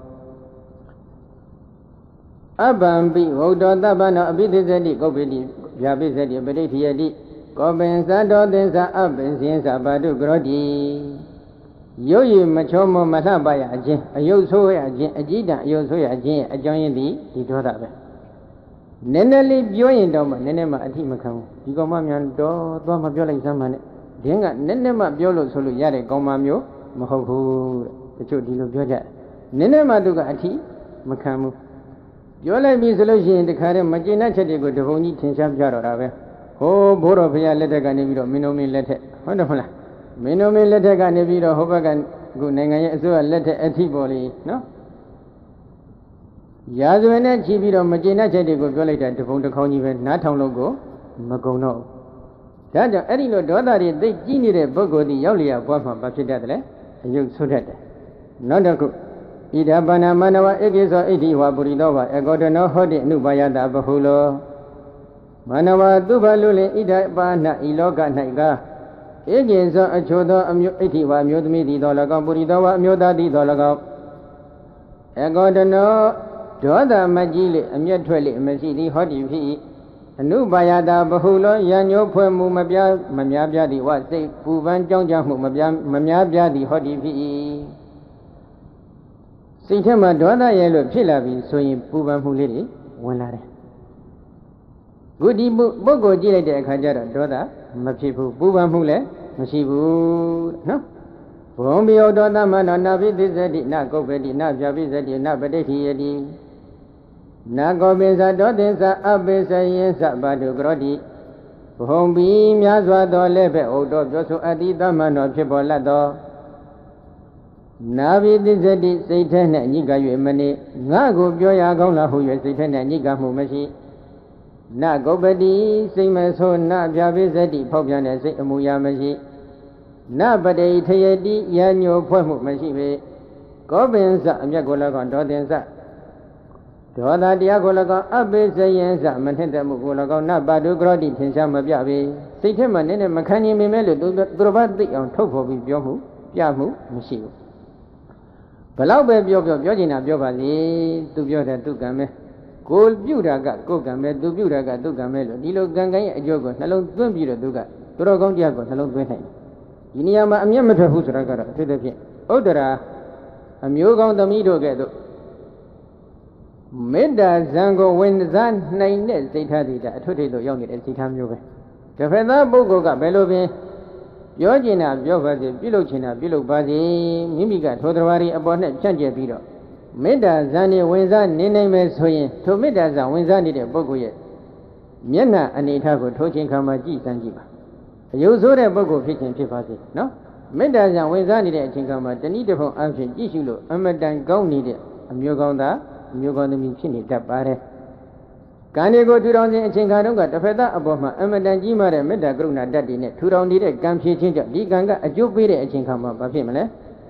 A: အဗံပိဝုဒ္ဓတပ္ပနောအပိသစ္စတိကုပ္ပိတိဗျာပိစ္စတိပဋိဋ္ဌိယတိကောပင်သတ္တောသင်္သာအပင်စင်္သာပါတုကရောတိရုပ်ရည်မချောမမလှပရခြင်းအယုတ်ဆိုးရခြင်းအကြီးတန်းအယုတ်ဆိုးရခြင်းရဲ့အကြောင်းရင်းသည်ဒီဒေါသပဲနည်းနည်းလေးပြောရင်တော့မှနည်းနည်းမှအထိမခံဘူးဒီကောင်မမြန်တော့သွားမပြောလိုက်စမ်းပါနဲ့ဒင်းကနည်းနည်းမှပြောလို့ဆိုလို့ရတဲ့ကောင်မမျိုးမဟုတ်ဘူးတဲ့တချို့ဒီလိုပြောကြနည်းနည်းမှသူကအထိမခံဘူးပြောလိုက်ပြီဆိုလို့ရှိရင်တခါတည်းမကျေနပ်ချက်တွေကိုတပုံကြီးထင်ရှားပြတော့တာပဲဟိုးဘိုးတော်ဖရာလက်ထက်ကနေပြီးတော့မင်းတို့မင်းလက်ထက်ဟုတ်တယ်မလားမင်းတို့မင်းလက်ထက်ကနေပြီးတော့ဟိုဘက်ကခုနိုင်ငံရဲ့အစိုးရလက်ထက်အထိပေါ်လေနော်ရာဇဝင်နဲ့ချီပြီးတော့မကျေနပ်ချက်တွေကိုပြောလိုက်တဲ့တပုံတစ်ခေါင်းကြီးပဲနားထောင်လို့ကိုမကုန်တော့ဘူးဒါကြောင့်အဲ့ဒီလိုဒေါသတွေသိကြီးနေတဲ့ပုဂ္ဂိုလ်ဒီရောက်လျာပွားမှာဘာဖြစ်တတ်တယ်လဲအယုတ်ဆွတ်တတ်တယ်နောက်တစ်ခုဣဒပဏမနဝဧကိသောဣတိဝပုရိသောဝဧကောတနောဟောတိအနုပါယတာဘဟုလောမနဝသူဘလူလင်ဣဒပါဏဤလောက၌ကဧကိသောအချို့သောအမျိုးဣတိဝအမျိုးသမီးသည်သော၎င်းပုရိသောဝအမျိုးသားသည်သော၎င်းဧကောတနောဒေါသမကြီးလေအမျက်ထွက်လေမရှိသည်ဟောတိဖြစ်၏အနုပါယတာဘဟုလောယံညိုဖွဲ့မှုမများပြသည်ဝစိတ်ပူပန်းကြောင်းကြမှုမများပြသည်ဟောတိဖြစ်၏စိတ်ထဲမှာဒေါသရဲ့လို့ဖြစ်လာပြီဆိုရင်ပူပန်မှုလေးတွေဝင်လာတယ်ခုဒီပုဂ္ဂိုလ်ကြည့်လိုက်တဲ့အခါကျတော့ဒေါသမဖြစ်ဘူးပူပန်မှုလည်းမရှိဘူးနော်ဘုံဘိယောဒေါသမနောနာပိသစ္စတိနကုပ္ပတိနပြပိစတိနပဋိဋ္ဌိယတိနာကောပိသဒေါသင်္စအပိစယင်္စဘာတုကရောတိဘုံဘီများစွာသောလည်းပဲဩတော်ပြောဆိုအတ္တိသမနောဖြစ်ပေါ်လတ်သောနာဘိသစ္စတိစိတ်ထဲ၌ညိက၍မနေငါကိုပြောရကောင်းလားဟု၍စိတ်ထဲ၌ညိကမှုမရှိနကုပ္ပတိစိတ်မဆိုးနပြပိစတိဖောက်ပြန်တဲ့စိတ်အမူအရာမရှိနပတိထယတိယညိုဖွဲ့မှုမရှိပေကောပင်စအမျက်ကိုလည်းကောဒေါသင်္စဒေါသတရားကိုလည်းကောအပိစယင်္စမထင်တဲ့မှုကိုလည်းကောနပါတုကရောတိထင်ရှားမပြပေစိတ်ထဲမှာနည်းနည်းမခံနိုင်ပေမဲ့လို့သူတော်ဘာသိအောင်ထုတ်ဖော်ပြီးပြောမှုပြမှုမရှိဘူးဘလောက်ပဲပြောချင်တာပြောပါလေသူပြောတယ်သူကံပဲကိုပြုတာကကိုကံပဲသူပြုတာကသူကံပဲလို့ဒီလိုကံကံရဲ့အကျိုးကိုနှလုံးသွင်းပြီးတော့သူကတော်ကောင်းတရားကိုနှလုံးသွင်းနိုင်တယ်ဒီနေရာမှာအမျက်မထွက်ဘူးဆိုတာကတော့အထူးသဖြင့်ဥဒ္ဒရာအမျိုးကောင်းသမီးတို့ကဲ့သို့မေတ္တာဇံကိုဝင်စားနိုင်တဲ့စိတ်ထားတွေအထွတ်ထိပ်လို့ရောက်နေတဲ့စိတ်ထားမျိုးပဲတစ်ဖက်သားပုဂ္ဂိုလ်ကဘယ်လိုပင်ပြောချင်တာပြောပါစေပြုလုပ်ချင်တာပြုလုပ်ပါစေမိမိကထိုတော်ဘာတွေအပေါ်နဲ့ဖြန့်ကျက်ပြီးတော့မေတ္တာဇံနဲ့ဝင်စားနေနိုင်မယ်ဆိုရင်ထိုမေတ္တာဇံဝင်စားနေတဲ့ပုဂ္ဂိုလ်ရဲ့မျက်နှာအနေထားကိုထိုးချင်းခံမှကြည့်စမ်းကြည့်ပါအယုဆိုးတဲ့ပုဂ္ဂိုလ်ဖြစ်ခြင်းဖြစ်ပါစေနော်မေတ္တာဇံဝင်စားနေတဲ့အချိန်ကမှတဏှိတစ်ဖုံအဖြစ်ကြည့်ရှုလို့အမတန်ကောင်းနေတဲ့အမျိုးကောင်းသားအမျိုးကောင်းသမီးဖြစ်နေတတ်ပါတယ်ကံတွေကိုထူထောင်ခြင်းအချိန်ခါတုန်းကတစ်ဖက်သားအပေါ်မှာအမတန်ကြီးမားတဲ့မေတ္တာကရုဏာတတ်တည်နဲ့ထူထောင်နေတဲ့ကံဖြည့်ခြင်းကြောင့်ဒီကံကအကျိုးပေးတဲ့အချိန်ခါမှာဘာဖြစ်မလဲ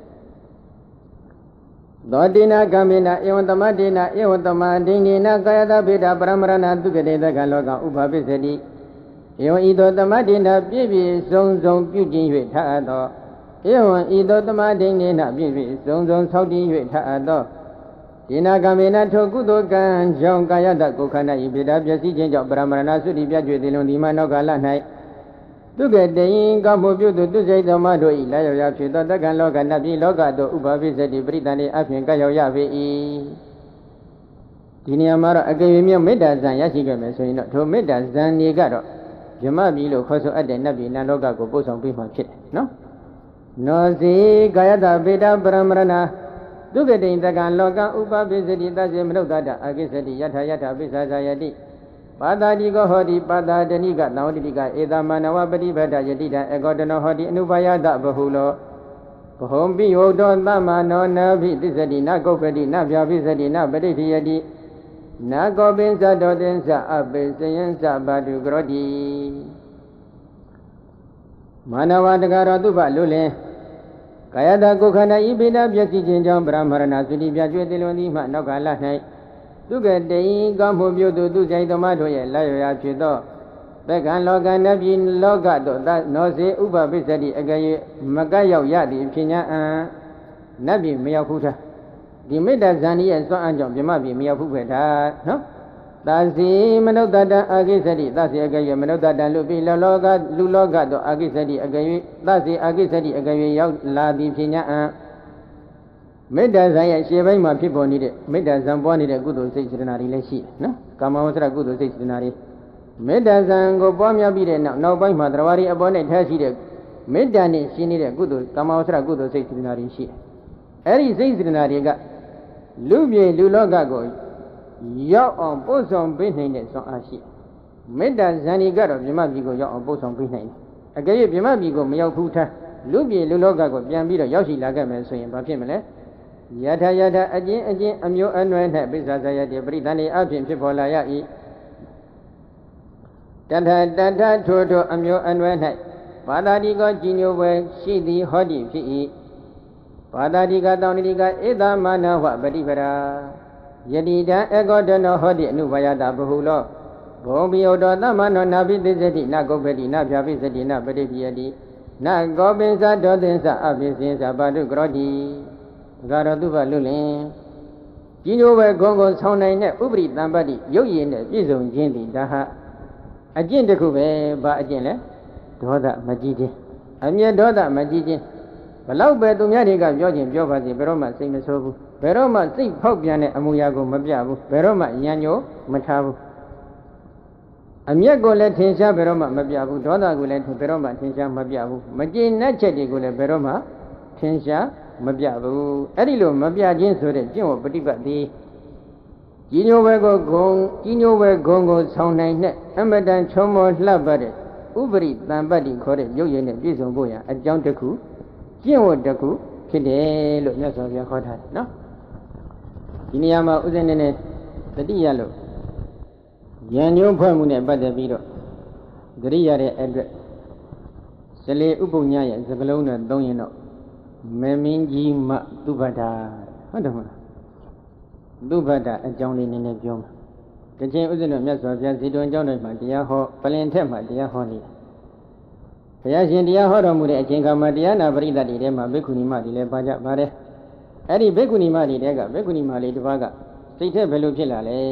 A: သောတိနာကံမေနာဧဝံသမတေနာဧဝံသမဒိနေနာကာယတဗေဒပရမရဏသုကတေသကလောကဥပပစ္စတိဧဝံဤသို့သမတေနာပြည့်ပြည့်စုံစုံပြုကျင့်၍ထအပ်သောဧဝံဤသို့သမဒိနေနာပြည့်ပြည့်စုံစုံဆောက်တည်၍ထအပ်သောဒီနာကမေနာထိုကုသိုလ်ကံကြောင့်ကာယတကိုခန္ဓာဤဗေဒပျက်စီးခြင်းကြောင့်ပရမရဏသုတိပြည့်ကျွေသည်လုံးဒီမနောကာလ၌သူကတရင်ကောင်းမှုပြုသူစိတ်သမတို့ဤလာရောက်ရဖြစ်သောတက္ကံလောကနတ်ပြည်လောကသို့ဥပပိစတိပရိသန္တိအဖြင့်ကရောက်ရပေ၏ဒီနေရာမှာတော့အကယ်၍မြတ်မေတ္တာဇံရရှိခဲ့မယ်ဆိုရင်တော့ထိုမေတ္တာဇံတွေကတော့ဗြဟ္မပြည်လို့ခေါ်ဆိုအပ်တဲ့နတ်ပြည်နတ်လောကကိုပို့ဆောင်ပေးမှဖြစ်တယ်နော်နောစီကာယတဗေဒပရမရဏဒုက္ကတိတက္ကံလောကဥပပိစတိသစ္စေမနုဿတအကိစ္စတိယထာယထာပိစ္ဆာဇာယတိပါတာတိကောဟောတိပါတာတဏိကသံဝတိကဧသမနဝပฏิပဒ္ဒယတိတံအကောတနောဟောတိအနုပါယတဘဟုလောဘဟုံပိဟုတ်တော်သမနောနဘိသစ္စတိနကုပ္ပတိနဗျာပိစတိနပဋိဋ္ဌိယတိနကောပိသတောတင်္စအပိစယံ္စဘာတုကရောတိမာနဝတကရောသူပလူလင်ကာယတကိုခန္ဓာဤပိဏပျက်စီးခြင်းကြောင့်ပရမရဏသုတိပြကျွေးတိလွန်သည်မှနောက်ကလ၌သူကတရင်ကောင်းမှုပြုသူသူဆိုင်သမားတို့ရဲ့လာရရဖြစ်သောသက္ကံလောကနတ်ပြည်လောကတို့နောစေဥပပိစ္ဆတိအကယ်၍မကတ်ရောက်ရသည်ဖြစ်ညာအံနတ်ပြည်မရောက်ဘူးထားဒီမေတ္တာဇန်ဤရဲ့စွမ်းအားကြောင့်မြမပြည်မရောက်ဘူးပဲဒါနော်သာစီမနုဿတအာကိစ္စတိသစီအကယ်၍မနုဿတလူပြည်လောကလူလောကတို့အာကိစ္စတိအကယ်၍သစီအာကိစ္စတိအကယ်၍ရောက်လာသည်ဖြစ်ညာအံမေတ္တာဇံရဲ့ရှေ့ပိုင်းမှာဖြစ်ပေါ်နေတဲ့မေတ္တာဇံပွားနေတဲ့ကုသိုလ်စိတ်စေတနာတွေလည်းရှိတယ်နော်ကာမဝဆရကုသိုလ်စိတ်စေတနာတွေမေတ္တာဇံကိုပွားများပြီးတဲ့နောက်ပိုင်းမှာတရားဝရီအပေါ်နဲ့ထားရှိတဲ့မေတ္တာနဲ့ရှင်းနေတဲ့ကုသိုလ်ကာမဝဆရကုသိုလ်စိတ်စေတနာတွေရှိတယ်အဲဒီစိတ်စေတနာတွေကလူပြည်လူလောကကိုရောက်အောင်ပို့ဆောင်ပေးနိုင်တဲ့စွမ်းအားရှိမေတ္တာဇံတွေကတော့မြမပြည်ကိုရောက်အောင်ပို့ဆောင်ပေးနိုင်တယ်အကယ်၍မြမပြည်ကိုမရောက်ဘူးထားလူပြည်လူလောကကိုပြန်ပြီးတော့ရောက်ရှိလာခဲ့မယ်ဆိုရင်ဘာဖြစ်မလဲ Yata yata ajin amyo anwena bisa saya di beritani abin cipola ya i. Tata toto amyo anwena. Pada diga jinyo we sidi hodi fi. Pada diga tahun diga ida mana wa beribara. Jadi dah ego dana hodi nubaya bahulo. Bombi odo tamano nabi dizedi na gobedi na biabi zedi na beribiyadi. Na gobinsa dodinsa abisinsa badu grodi. Gara duba lulin. Jinyo we gongo saunai ne ubri tambadi yoyi ne bizong jindi daha. Ajin deku be ba ajin le. Doda majijin. Amye doda majijin. Balau be tu nya diga pyo chin pyo ba si bero ma sei ma so bu. Bero ma sei phok pyan ne amuya ko ma pya bu. Bero ma yan nyo ma tha bu. Amye ko le thin sha bero ma ma pya bu. Doda ko le bero ma thin sha ma pya bu. Ma jin nat chet di ko le bero ma thin sha ma pya bu. Edi lo ma pya chin so de chin wo patipat thi. Jinyo we gong ko saung nai ne amadan chomo hlap ba de. Ubri tambadi khore yoyi ne bizong bo ya ajang takku ကျင့်ဝတ်တစ်ခုဖြစ်တယ်လို့မြတ်စွာဘုရားခေါ်ထားတယ်နော်ဒီနေရာမှာဥစဉ်နဲ့တတိယလို့ဉာဏ်ညွှန်းဖွဲ့မှုနဲ့ပတ်သက်ပြီးတော့ဂရိရတဲ့အတွက်စလေဥပုံညရဲ့စကလုံးနဲ့သုံးရင်တော့မမင်းကြီးမသုဘဒ္ဓဟုတ်တယ်မလားသုဘဒ္ဓအကြောင်းလေးနည်းနည်းပြောမှာတခြင်းဥစဉ်တို့မြတ်စွာဘုရားဇေတဝန်ကျောင်းတော်မှာတရားဟောပလင်ထက်မှာတရားဟောနေဘုရားရှင်တရားဟောတော်မူတဲ့အချိန်ခါမှာတရားနာပရိသတ်တွေထဲမှာဘိက္ခုနီမတွေလည်းပါကြပါတယ်အဲ့ဒီဘိက္ခုနီမတွေတဲကဘိက္ခုနီမလေးတစ်ပါးကစိတ်ထက်ဘယ်လိုဖြစ်လာလဲ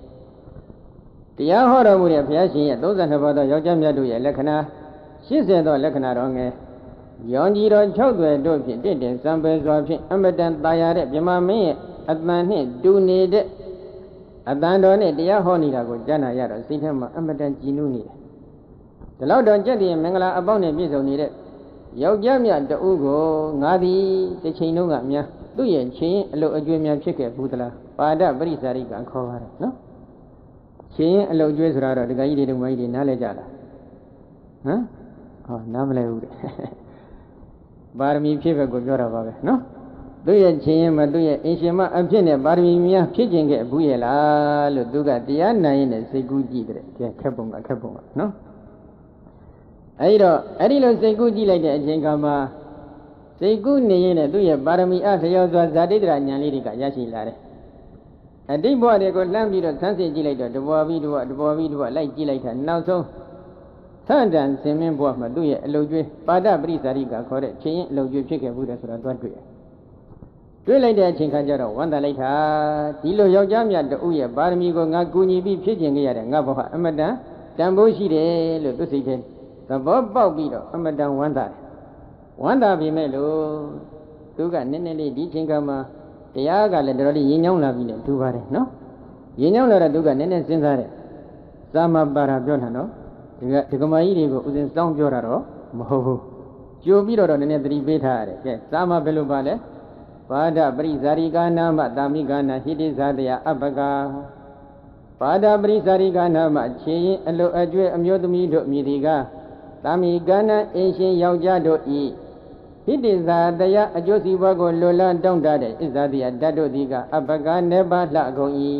A: တရားဟောတော်မူတဲ့ဘုရားရှင်ရဲ့32ပါးသောယောက်ျားမြတ်တို့ရဲ့လက္ခဏာ80သောလက္ခဏာတော်ငယ်ရောင်ကြီးတော်6သွယ်တို့ဖြင့်တင့်တယ်စံပယ်စွာဖြင့်အမတန်တာယာတဲ့မြမမင်းရဲ့အတန်နှင့်တူနေတဲ့အတန်တော်နဲ့တရားဟောနေတာကိုကြားနာရတော့စိတ်ထဲမှာအမတန်ကြည်နူးနေတယ်ဒီလောက်တော့ကြက်တည်မင်္ဂလာအပေါင်းနဲ့ပြည့်စုံနေတဲ့ယောက်ျားမြတ်တူကိုငါသည်တစ်ချိန်လုံးကများသူ့ရဲ့ချင်းအလုတ်အကျွေးများဖြစ်ခဲ့ဘူးသလားပါဒပရိစ္ဆာရိကခေါ်ပါတယ်နော်ချင်းအလုတ်အကျွေးဆိုတာတော့ဒကာကြီးတွေဒကာမကြီးတွေနားလဲကြလားဟမ်ဟောနားမလဲဘူးတဲ့ပါရမီဖြည့်ဘက်ကိုပြောတာပါပဲနော်သူ့ရဲ့ချင်းမသူ့ရဲ့အင်ရှင်မအဖြစ်နဲ့ပါရမီများဖြစ်ခြင်းခဲ့ဘူးရဲ့လားလို့သူကတရားနာရင်နဲ့စိတ်ကူးကြည့်တဲ့ကဲခက်ပုံကနော်အဲ့ဒီလိုစိတ်ကူးကြည့်လိုက်တဲ့အချိန်ကမှစိတ်ကူးနေရင်လည်းသူ့ရဲ့ပါရမီအထရောစွာဇာတိတ္တရာဉာဏ်လေးတွေကရရှိလာတယ်အတိတ်ဘဝတွေကိုလှမ်းပြီးတော့ဆန်းစစ်ကြည့်လိုက်တော့တဘောပြီးတော့လိုက်ကြည့်လိုက်တာနောက်ဆုံးသံတန်စင်မင်းဘဝမှာသူ့ရဲ့အလုတ်ကျွေးပါဒပရိစ္ဆာရိကခေါ်တဲ့ချင်းအလုတ်ကျွေးဖြစ်ခဲ့ဘူးတယ်ဆိုတော့တွားတွေ့လိုက်တဲ့အချိန်ခါကျတော့ဝမ်းသာလိုက်တာဒီလိုယောက်ျားမြတ်တူရဲ့ပါရမီကိုငါကူညီပြီးဖြစ်ခြင်းခဲ့ရတဲ့ငါဘဝအမတန်တန်ဖိုးရှိတယ်လို့သူစိတ်ထဲသဘောပေါက်ပြီးတော့အမတန်ဝမ်းသာတယ်ဝမ်းသာပြီမဲ့လို့သူကနည်းနည်းလေးဒီချိန်ကမှတရားကလည်းတော်တော်လေးရင်ညောင်းလာပြီနဲ့ထူပါတယ်နော်ရင်ညောင်းလာတော့သူကနည်းနည်းစဉ်းစားတယ်သာမပါရာပြောတာနော်ဒီကမာကြီးတွေကိုဥစဉ်စောင်းပြောတာတော့မဟုတ်ဘူးကြိုပြီးတော့နည်းနည်းသတိပေးထားရတယ်ကဲသာမဘယ်လိုပါလဲပါဒပရိဇာရိကာနာမတာမိကာနာဟိတိဇာတယအပကပါဒပရိဇာရိကာနာမခြေရင်အလိုအကျွဲ့အမျိုးသမီးတို့မြည်ဒီကသာမိကဏအင်ရှင်ယောက်ျားတို့ဤဟိတိဇာတယအကျိုးစီးပွားကိုလွန်လန်းတောင့်တတဲ့ဣဇာတိယတတ်တို့သည်ကအပကနေပါလှကုန်၏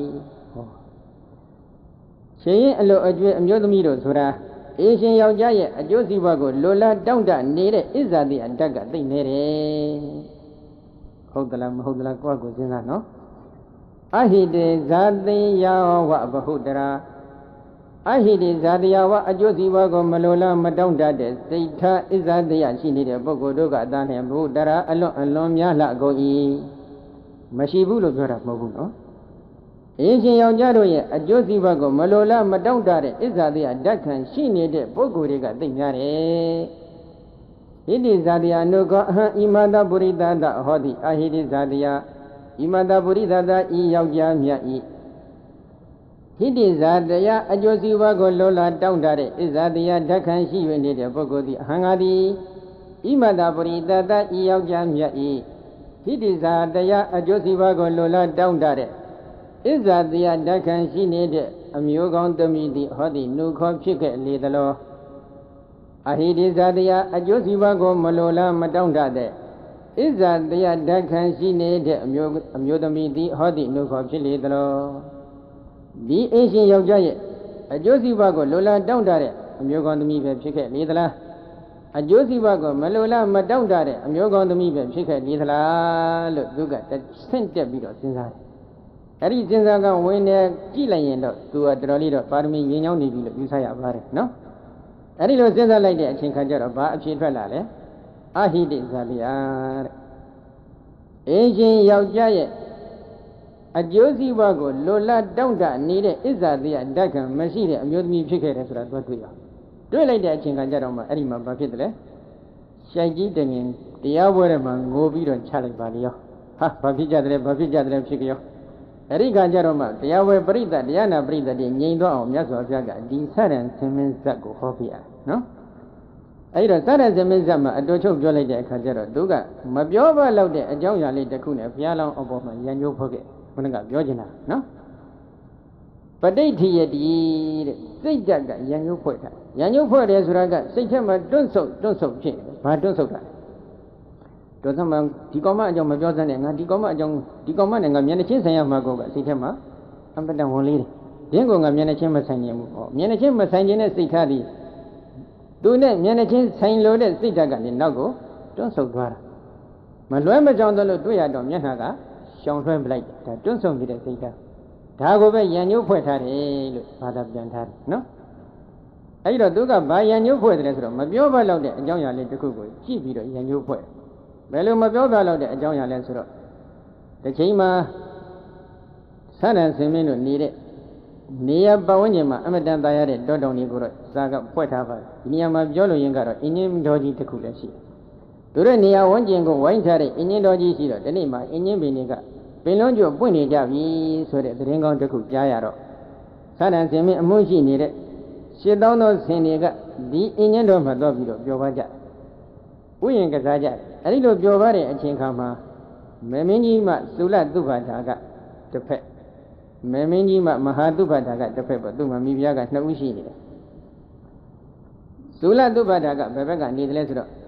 A: ရှင်ရင်အလိုအကျွေးအမျိုးသမီးတို့ဆိုတာအင်ရှင်ယောက်ျားရဲ့အကျိုးစီးပွားကိုလွန်လန်းတောင့်တနေတဲ့ဣဇာတိယတတ်ကသိနေတယ်ဟုတ်သလားမဟုတ်သလားကိုယ့်ကိုစဉ်းစားနော်အဟိတေဇာတိယဝဘဟုတရာအဟိတိဇာတိယဝအကျိုးစီးပွားကိုမလိုလားမတောင့်တတဲ့စိတ်ထားဣဇာတိယရှိနေတဲ့ပုဂ္ဂိုလ်တို့ကအတန်းနဲ့ဘုဒ္ဓရာအလွန်များလှကုန်၏မရှိဘူးလို့ပြောတာမဟုတ်ဘူးနော်အင်းရှင်ယောက်ျားတို့ရဲ့အကျိုးစီးပွားကိုမလိုလားမတောင့်တတဲ့ဣဇာတိယဓာတ်ခံရှိနေတဲ့ပုဂ္ဂိုလ်တွေကသိများတယ်ဟိတိဇာတိယနုခောအဟံဣမတပုရိသတဟောတိအဟိတိဇာတိယဣမတပုရိသတဤယောက်ျားမြတ်ဤဟိတိဇာတယအကျိုးစီးပွားကိုလောလာတောင့်တတဲ့ဣဇာတိယဓာတ်ခံရှိ၍နေတဲ့ပုဂ္ဂိုလ်သည်အဟံငါသည်ဣမတပုရိသတဤယောက်ျားမြတ်ဤဟိတိဇာတယအကျိုးစီးပွားကိုလောလာတောင့်တတဲ့ဣဇာတိယဓာတ်ခံရှိနေတဲ့အမျိုးကောင်းသမီးသည်ဟောသည်နုခောဖြစ်ခဲ့လေသလောအဟိတိဇာတိယအကျိုးစီးပွားကိုမလိုလားမတောင့်တတဲ့ဣဇာတရားဓာတ်ခံရှိနေတဲ့အမျိုးသမီးသည်ဟောသည့်နှုတ်ခေါ်ဖြစ်လေသလိုဒီအရှင်ယောက်ျားရဲ့အကျိုးစီးပွားကိုလိုလားတောင့်တတဲ့အမျိုးကောင်းသမီးပဲဖြစ်ခဲ့လေသလားအကျိုးစီးပွားကိုမလိုလားမတောင့်တတဲ့အမျိုးကောင်းသမီးပဲဖြစ်ခဲ့လေသလားလို့သူကဆင့်တက်ပြီးတော့စဉ်းစားတယ်အဲ့ဒီစဉ်းစားကဝင်နေကြည့်လိုက်ရင်တော့သူကတော်တော်လေးတော့ပါရမီငြိမ်းချမ်းနေပြီလို့ယူဆရပါတယ်နော်အဲ့ဒီလိုစဉ်းစားလိုက်တဲ့အချိန်ခါကျတော့ဘာအဖြစ်ထွက်လာလဲအဟိတိဇာတိယတဲ့အင်းရှင်ယောက်ျားရဲ့အကျိုးစီးပွားကိုလိုလားတောင့်တနေတဲ့အစ္ဆာတိယဓာတ်ကံမရှိတဲ့အမျိုးသမီးဖြစ်ခဲ့တယ်ဆိုတာသူတွေ့ရတွေ့လိုက်တဲ့အချိန်ခါကျတော့မှအဲ့ဒီမှာဘာဖြစ်တယ်လဲရှိုက်ကြီးတငင်တရားပွဲထဲမှာငိုပြီးတော့ချလိုက်ပါလေရောဟာဘာဖြစ်ကြတယ်ဘာဖြစ်ကြတယ်ဖြစ်ကြောအဲ့ဒီခါကျတော့မှတရားဝဲပရိသတ်တရားနာပရိသတ်တွေငြိမ်သွားအောင်မြတ်စွာဘုရားကဒီဆရံသင်္မင်းဇတ်ကိုဟောပြရနော်အဲ့ဒီတော့ဆရံသင်္မင်းဇတ်မှာအတူချုပ်ပြောလိုက်တဲ့အခါကျတော့သူကမပြောပါတော့တဲ့အကြောင်းအရာလေးတစ်ခုနဲ့ဘုရားလောင်းအပေါ်မှာရံညှိုးဖွဲ့ခဲ့ခုနကပြောချင်တာနော်ပဋိဋ္ဌိယတိတဲ့စိတ်ဓာတ်ကရံညှိုးဖွဲ့တာရံညှိုးဖွဲ့တယ်ဆိုတာကစိတ်ထဲမှာတွန့်ဆုတ်ဖြစ်တယ်ဘာတွန့်ဆုတ်တာတော်သမန်ဒီကောင်မအကြောင်းမပြောစမ်းနဲ့ငါဒီကောင်မအကြောင်းဒီကောင်မနဲ့ငါမျက်နှာချင်းဆိုင်ရမှာကိုကစိတ်ထဲမှာအပတန်ဝင်လေးတယ်ဒင်းကောင်ကမျက်နှာချင်းမဆိုင်ရင်ဘူးဟောမျက်နှာချင်းမဆိုင်ခြင်းနဲ့စိတ်ထားသည်သူနဲ့မျက်နှာချင်းဆိုင်လို့တဲ့စိတ်ဓာတ်ကနေနောက်ကိုတွန့်ဆုတ်သွားတာမလွဲမကြောင်တော့လို့တွေ့ရတော့မျက်နှာကရှောင်ထွဲပလိုက်ဒါတွန့်ဆုတ်နေတဲ့စိတ်ဓာတ်ဒါကိုပဲရံညှိုးဖွဲ့ထားတယ်လို့ဘာသာပြန်ထားတယ်နော်အဲ့တော့သူကဘာရံညှိုးဖွဲ့တယ်ဆိုတော့မပြောပါတော့တဲ့အကြောင်းအရာလေးတစ်ခုကိုကြည့်ပြီးတော့ရံညှိုးဖွဲ့ဘယ်လိုမပြောပြတော့တဲ့အကြောင်းအရာလဲဆိုတော့တစ်ချိန်မှာဆန္ဒဆင်မင်းတို့နေတဲ့နေရာပတ်ဝန်းကျင်မှာအမတန်သားရတဲ့တောတောင်တွေကိုတော့စာကဖွဲ့ထားပါတယ်ဒီနေရာမှာပြောလို့ရင်ကတော့အင်းကြီးတော်ကြီးတစ်ခုလည်းရှိတယ်သူတို့နေရာဝန်းကျင်ကိုဝိုင်းထားတဲ့အင်းကြီးတော်ကြီးရှိတော့ဒီနေ့မှာအင်းကြီးပင်တွေကပင်လုံးကျွပွင့်နေကြပြီဆိုတဲ့သတင်းကောင်းတစ်ခုကြားရတော့ဆန္ဒဆင်မင်းအမှုရှိနေတဲ့8000သောဆင်တွေကဒီအင်းကြီးတော်မှာတော့ပြီးတော့ပြောပါကြဥယျာဉ်ကစားကြတယ်အဲ့ဒီလိုပြောပါတဲ့အချိန်ခါမှာမေမင်းကြီးမှသုလသုဘတာကတစ်ဖက်မေမင်းကြီးမှမဟာသုဘတာကတစ်ဖက်ပေါ့သူ့မှာမိဖုရားက2ဦးရှိနေတယ်သုလသုဘတာကဘယ်ဘက်ကနေတယ်လဲဆိုတော့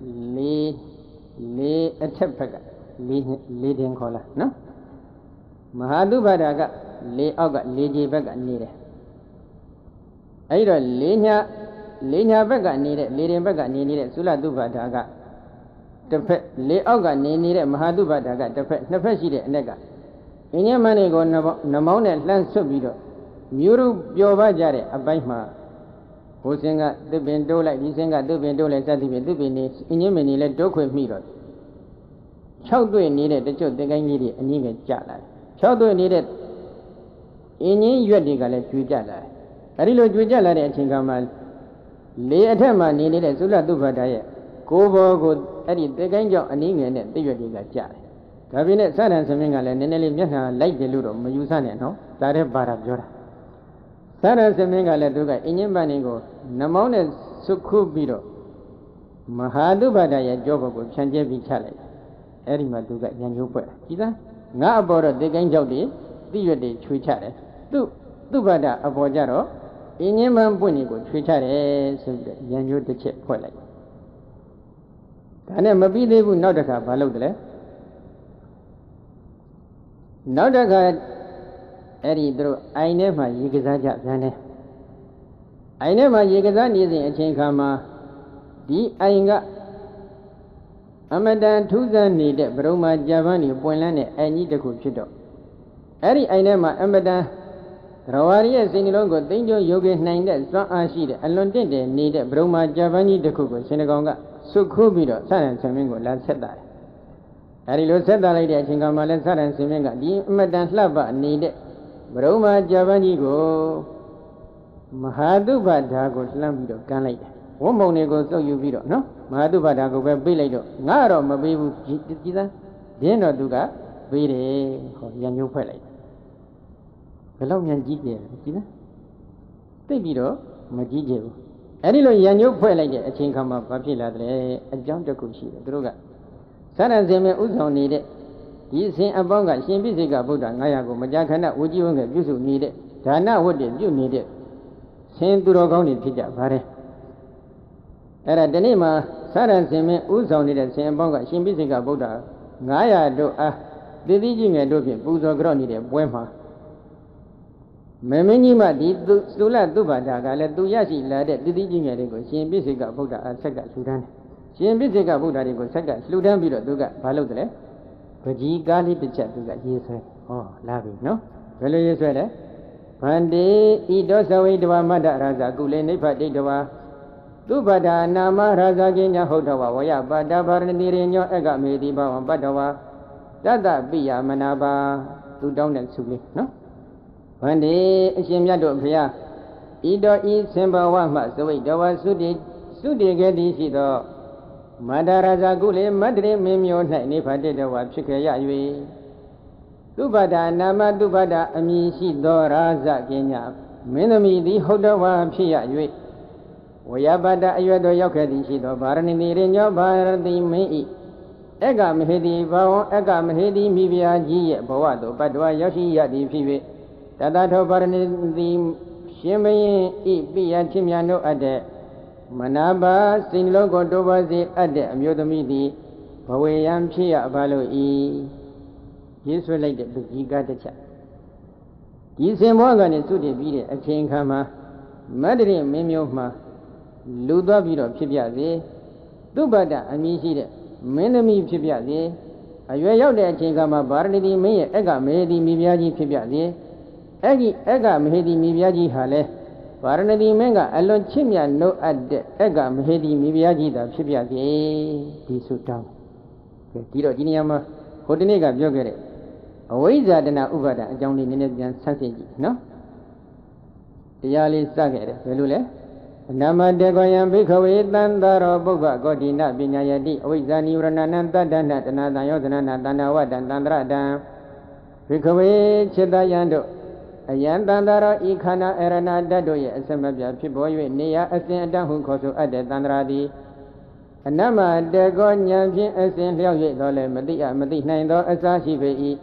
A: လေးအထက်ဘက်ကလေးတင်ခေါ်လားနော်မဟာသုဘတာကလေးအောက်ကလေးကြီးဘက်ကနေတယ်အဲ့တော့လေးညာဘက်ကနေတဲ့လေရင်ဘက်ကနေနေတဲ့သုလသုဘတာကတစ်ဖက်လေအောက်ကနေနေတဲ့မဟာသုဘတာကတစ်ဖက်နှစ်ဖက်ရှိတဲ့အ내ကအင်းညမန်းတွေကိုနှမောင်းနဲ့လှမ်းဆွတ်ပြီးတော့မြို့ရုပ်ပျော်ပါကြတဲ့အပိုင်းမှာဟိုစင်ကသစ်ပင်တိုးလိုက်ဒီစင်ကသစ်ပင်တိုးလိုက်စသဖြင့်သစ်ပင်နေအင်းညမင်းနေလဲတိုးခွေမိတော့6တွေ့နေတဲ့တချို့သင်္ကိုင်းကြီးတွေအနည်းငယ်ကျလာတယ်6တွေ့နေတဲ့အင်းကြီးရွက်တွေကလည်းကျွေးကြလာတယ်အဲဒီလိုကျွေးကြလာတဲ့အချိန်ကမှလေအထက်မှာနေနေတဲ့သုလသုဘတာရဲ့ကိုယ်ဘောကိုအဲ့ဒီသင်္ကိုင်းကြောင့်အနည်းငယ်နဲ့တိရွက်တွေကကျတယ်ဒါပြင်းနဲ့စရံသမင်းကလည်းနည်းနည်းလေးမျက်နှာလိုက်တယ်လို့တော့မယူဆနဲ့နော်ဒါတဲ့ဘာသာပြောတာစရံသမင်းကလည်းသူကအင်းညင်းပန်းနေကိုနှမောင်းနဲ့စုခုပြီးတော့မဟာသုဘတာရဲ့ကြောဘကိုဖြန့်ကျဲပြီးချလိုက်အဲ့ဒီမှာသူကညံညိုးပွဲကြည်သားငါအပေါ်တော့သင်္ကိုင်းကြောင့်တိရွက်တွေချွေချတယ်သူဘတာအပေါ်ကြတော့အင်းညင်းပန်းပွင့်နေကိုချွေချတယ်ဆိုပြီးတော့ညံညိုးတစ်ချက်ဖွဲ့လိုက်ဒါနဲ့မပြီးသေးဘူးနောက်တစ်ခါမလုပ်တယ်လေနောက်တစ်ခါအဲ့ဒီသူတို့အိုင်ထဲမှာရေကစားကြပြန်တယ်အိုင်ထဲမှာရေကစားနေစဉ်အချိန်ခါမှာဒီအိုင်ကအမတန်ထူးဆန်းနေတဲ့ဗရုမာဂျပန်ကြီးပွင့်လန်းတဲ့အိုင်ကြီးတစ်ခုဖြစ်တော့အဲ့ဒီအိုင်ထဲမှာအမတန်သရဝရီရဲ့စိတ်နှလုံးကိုသိမ့်ကျုံယောဂေနိုင်တဲ့စွမ်းအားရှိတဲ့အလွန်တင့်တယ်နေတဲ့ဗရုမာဂျပန်ကြီးတစ်ခုကိုရှင်တကောင်ကစုခိုးပြီးတော့ဆရံဆင်မင်းကိုလာဆက်တာအဲဒီလိုဆက်တာလိုက်တဲ့အချိန်ကမှလည်းဆရံဆင်မင်းကဒီအမတန်လှပနေတဲ့ဘရုံမာဂျပန်ကြီးကိုမဟာသုဘဓာကိုလှမ်းပြီးတော့ကမ်းလိုက်တယ်ဝုံမုံတွေကိုစုပ်ယူပြီးတော့နော်မဟာသုဘဓာကိုပဲပေးလိုက်တော့ငါတော့မပေးဘူးကြည်သားဒင်းတော့သူကပေးတယ်ဟောရံညှိုးဖွဲ့လိုက်ဘယ်လောက်မြန်ကြီးကြတယ်ကြည်သားသိပြီးတော့မကြီးကြဘူးအဲ့ဒီလိုရံညှိုးဖွဲ့လိုက်တဲ့အချိန်ခါမှာဘာဖြစ်လာတယ်အကြောင်းတစ်ခုရှိတယ်သူတို့ကဆရံစင်မဲ့ဥဆောင်နေတဲ့ဒီအစဉ်အပေါင်းကရှင်ပြိစိကဗုဒ္ဓ900ကိုမကြာခဏဝကြီးဝန်းကပြုစုနေတဲ့ဒါနဝတ္တပြုနေတဲ့ဆင်သူတော်ကောင်းတွေဖြစ်ကြပါတယ်အဲ့ဒါဒီနေ့မှာ Saran Simi, Uzon did a same bonga, Shimbisica Buddha, Gaya do the teaching a dope, Buzo Groni, Buema. Meminima did Sula Dubadaga, let Duyashi lad the teaching a go, Shimbisica Buddha, and Sega Sudan. Shimbisica Buddha, go Sega, Sudan Bido Duga, Palodre. But ye got it to chat to that, yes, oh, laughing, no? Well, yes, well, one day he does away to a mother Raza Gule Nipa Didova. Dubada Nama Raza Gina Hotawa, Waya, Bada Barnirino, Ega Mediba, Badawa, Dada Bia Manaba, to down and Suli, no? One day, Shimyado Pia, Ido eat Simba one must away, Dawa Sudi Gedi Sido, Madaraza Gule, Madre Mimio, Nipa Didawa, Chikaya. Dubada Nama Dubada Amishi Raza Genya, Minami the Hodawa Pia. Wayabada Ayado Yokadi Shido, Barani Rino, Baradi Mei, Ega Mehedi, Bao, Ega Mehedi, Mivia G, Boado, Badua Yoshi Yadi Pive, Tadato Barani the Shimei, Pia Chimiano Ade, Manaba, Sin Logo Dovazi Ade, Myodomidi, Pawayam Chia Balo E. This related to Gigatacha. This same organ is to the video, a chain kama, Madri Mimioma. Luda Viro Pibiazi, Dubada, Amishi, Menami Pibiazi, a way out there, Chingama, Barnidi, May, Ega, Medi, Mibiaji Pibiazi, Ega, Mehedi, Mibiaji Hale, Barnidi Menga, Alon Chimia, no ad Ega, Mehedi, Mibiaji, the Pibiazi, Tisutam. Tiro Giniama, Hodinega Yogere, away Zadana Ubada, Johnny Ninian Sassage, no? The Yali Sagere, Velule. Nama Degoyam Bikawe Dandaro Boga Godina Binyayadi, Wizani Ranananda Dana, Dana Yodana, Dana Wadan, Dandrada, Bikawe Chedayando, Ayandandara Ikana Erana Dadoya, Samabia Piboy, Nia, Asenda Hunkoso Ade Dandradi, Nama Degoyam Asin Lyoye Dole, Madia, Madina, Asashi Ve.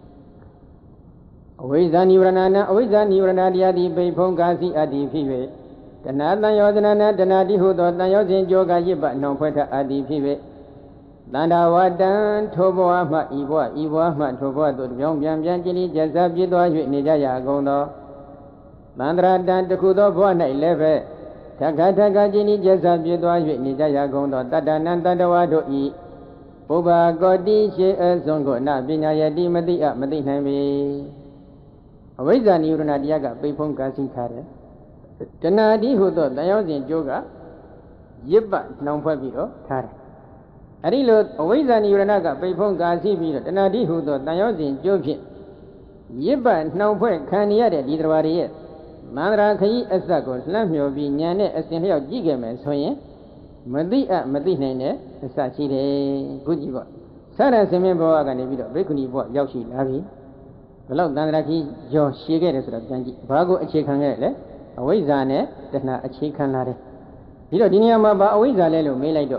A: Wizani Ranana, Wizani Ranadiadi, Baypongasi Adi Pive. Tanada Yodana, Danadi Hudo, Nayozin Yoga Yiba, no Peta Adi Pive. Nanda Wadan, Toboama, Iwa, Tobo, Yong Yanjini, Jazabido, Nijaya Gondo. Mandra Dan Kudo, Bona 11. Takata Gajini, Jazabido, Nijaya Gondo, Tadananda Wado E. Boba Godi, She Zongo, Nabinayadi, Madia, Madinami. Awizan Urunadiaga, Pipon Kasi Kare. Tanadi Hudo, Dayozin Yoga, Yiba, Nampabiro, Tare. Arilo, Awizan Uranaga, Pipon Kasi Biro, Tanadi Hudo, Dayozin Jogi, Yiba, Nampo, Kanyade, Didravari, Mandra Kai Asako, Slamio, Vignane, Asenio Gigame, Soye, Madia, Madine, Sachi, Gujiba. Sana Semembo Agani, Bekuni, Yoshi, Lavi. Below Dandraki, Jo, Shigeres of Janji, Bago, a chicken, away Zane, that's not a chicken lare. You know, Diniama, away Zalelo, Melado.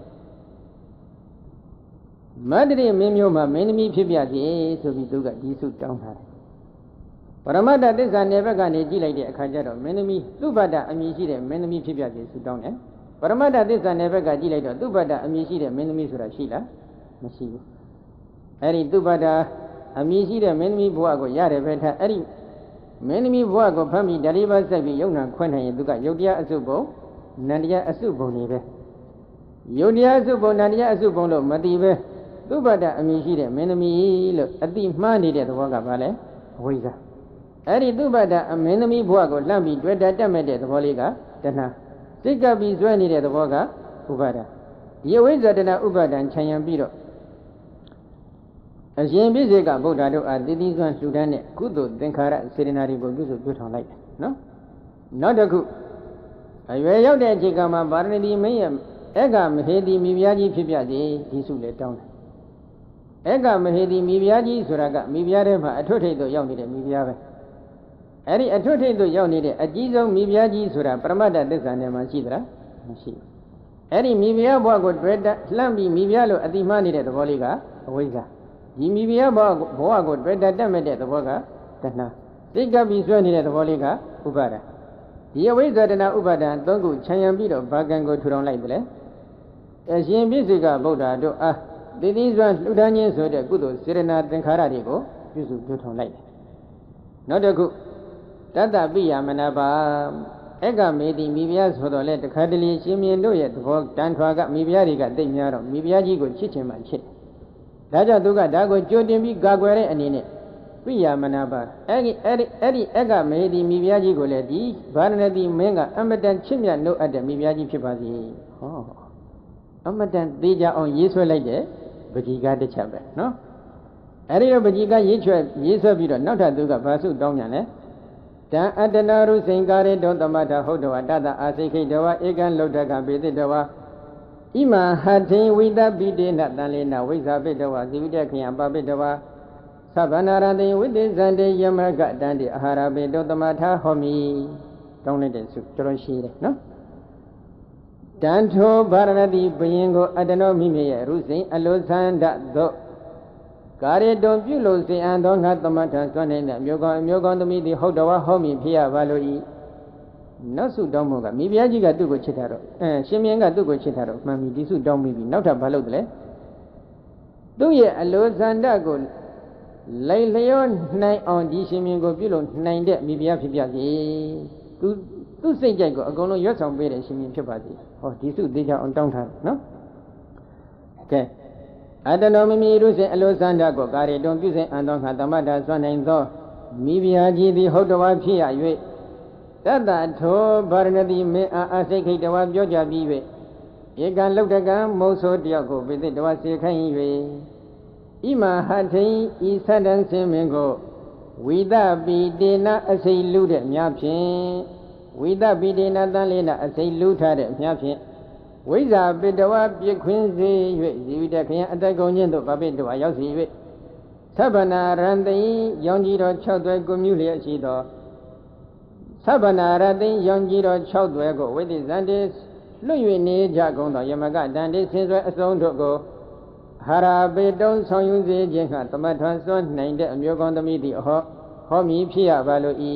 A: Madre Mimioma, Menimi Pibiazi, so we do got these suit down her. Paramada, this I never got a G like a Kajado, Menimi, Dubada, Amishi, Menimi Pibiazi, so down there. Paramada, this I never got G like a Dubada, Amishi, Menimi Surashila, Machine. Harry Dubada. Amishi the Menmi Boago Yare Veta Eri Menmi Boago Pami Dariba Sabi Yona Quena Duga Yodia Azubo Nadia Azubo Nive Yodia Azubo Nadia Azubo Madive Dubada Amishi the Menmi Adi Mani the Waga Vale Wiza Eri Dubada Menmi Boago Lambi Dweda Damede the Voliga Dana Sika Bizwani the Waga Ubada Yowiza Dana Ubada and Chayambiro. As Yambizega Bodado are these ones Sudan, Kudu, Denkara, Serenari Bogus of good on light. No? Not a good. I wear out there, Jigama, Barnady Mayam, Egam, Hedi, Miviaji, Pibiaji, Tisu let down. Egam, Hedi, Miviaji, Suraga, Miviarema, Atote, the young needed Miviave. Eri Atote, the young needed, a Gizo, Miviaji, Sura, Pramada, Desanema, Sidra, Machine. Eri Mivia Boago, Dread, Slambi, Mivialo, at the money at the Voliga, Oiga. Yimibia Boago, Dread Damede, the Voga, Tana. Sika Bizwani at the Voliga, Ubada. The away that an Ubada, don't go Chayambito, Bagango to don't like the အရှင်ပြည့်စုံကဗုဒ္ဓတို့အားတည်တည်စွာလှူဒါန်းခြင်းဆိုတဲ့ကုသိုလ်စေရနာသင်္ခါရတွေကိုပြုစုပြုထုံလိုက်တယ်နောက်တစ်ခုတတ္တပိယမနာပါဧကမေတိမိဖုရားဆိုတော့လေတခါတလေရှင်မြင်းတို့ရဲ့သဘောတန်ထွာကမိဖုရားတွေကသိများတော့မိဖုရားကြီးကိုချစ်ချင်မှချစ်ဒါကြောင့်သူကဒါကိုကြိုတင်ပြီးကာကွယ်တဲ့အနေနဲ့ပိယမနာပါအဲ့ဒီဧကမေတိမိဖုရားကြီးကိုလည်းဒီဗာရဏသီမင်းကအမတန်ချစ်မြတ်နှုတ်အပ်တဲ့မိဖုရားကြီးဖြစ်ပါစေဟောအမတန်သေးကြအောင်ရေးဆွဲလိုက်တဲ့ပဋိကတစ်ချက်ပဲနော်အဲ့ဒီတော့ပဋိကရေးဆွဲပြီးတော့နောက်ထပ်သူကဘာစုတောင်းပြန်လဲတံအတ္တနာရုစိန်ကာရေတောသမထဟုတ်တော်တတအာစိခိတဝဧကံလုဒ္ဓကပေတိတဝဣမဟထေဝိတပိတေနတန်လေနဝိဇာပိတဝဇိဝိတခေယပပိတဝသဗ္ဗနာရတိဝိတေဇန္တေယမကတံတိအာဟာရပေတောသမထဟောမိတောင်းလိုက်တဲ့စုတော်တော်ရှိတယ်နော်တန်ထိုဗာရဏတိဘယင်ကိုအတ္တနောမိမိရဲ့ရုစိန်အလိုသန္ဒသောကာရေတုံပြုလို့စေအံသောငါသမထစွမ်းနေတဲ့မျိုးကောင်းသမီးသည်ဟုတ်တော်ဟောမိဖြစ်ရပါလို့ဤနောက်စုတောင်းမှုကမိဖုရားကြီးကသူ့ကိုချစ်တာတော့ရှင်မင်းကသူ့ကိုချစ်တာတော့မှန်ပြီဒီစုတောင်းပြီးပြီနောက်ထပ်ဘာလုပ်တယ်လဲသူ့ရဲ့အလိုသန္ဒကိုလိုက်လျောနိုင်အောင်ဒီရှင်မင်းကိုပြုလို့နိုင်တဲ့မိဖုရားဖြစ်ပြစေသူ့စိတ်ကြိုက်ကိုအကုန်လုံးရွတ်ဆောင်ပေးတဲ့ရှင်မင်းဖြစ်ပါစေဟောဒီစုသေးချအောင်တောင်းထားနော်ကဲအတ္တနောမိမိရုစေအလိုသန္ဒကိုကာရီတုံပြုစဉ်အံသောငါသမထစွမ်းနိုင်သောမိဖုရားကြီးသည်ဟုတ်တော်ဖြစ်ရ၍တတ္တထောဗာရဏတိမင်းအာစိခိတဝါပြောကြပြီး၍ဧကံလုဒ္ဓကံမုတ်ဆိုးတယောက်ကိုပိသိတဝါစေခိုင်း၍ဣမဟထိန်ဤသတ္တံစင်မင်းကိုဝိသပိတေနအစိလူတဲ့မြဖြင့်ဝိသပိတေနတန်လေးနာအစိလူထားတဲ့မြဖြင့်ဝိဇာပိတဝါပြည့်ခွင်းစေ၍ဇီဝိတခယံအတ္တကုန်ခြင်းသို့ဗပိတဝါရောက်စီ၍သဗ္ဗနာရန္တိရောင်ကြီးတော်6သွဲကိုမြူလျက်ရှိသောသဗ္ဗနာရတိရောင်ကြီးတော်6သွဲကိုဝိသိဇန္တိလွတ်၍နေကြကုန်သောယမကတန်တိဆင်းဆွဲအစုံတို့ကိုဟာရာပေတုံးဆောင်ယူစေခြင်းကသမထံစွန့်နိုင်တဲ့အမျိုးကောင်းသမီးသည်ဟောမည်ဖြစ်ရပါလို့ဤ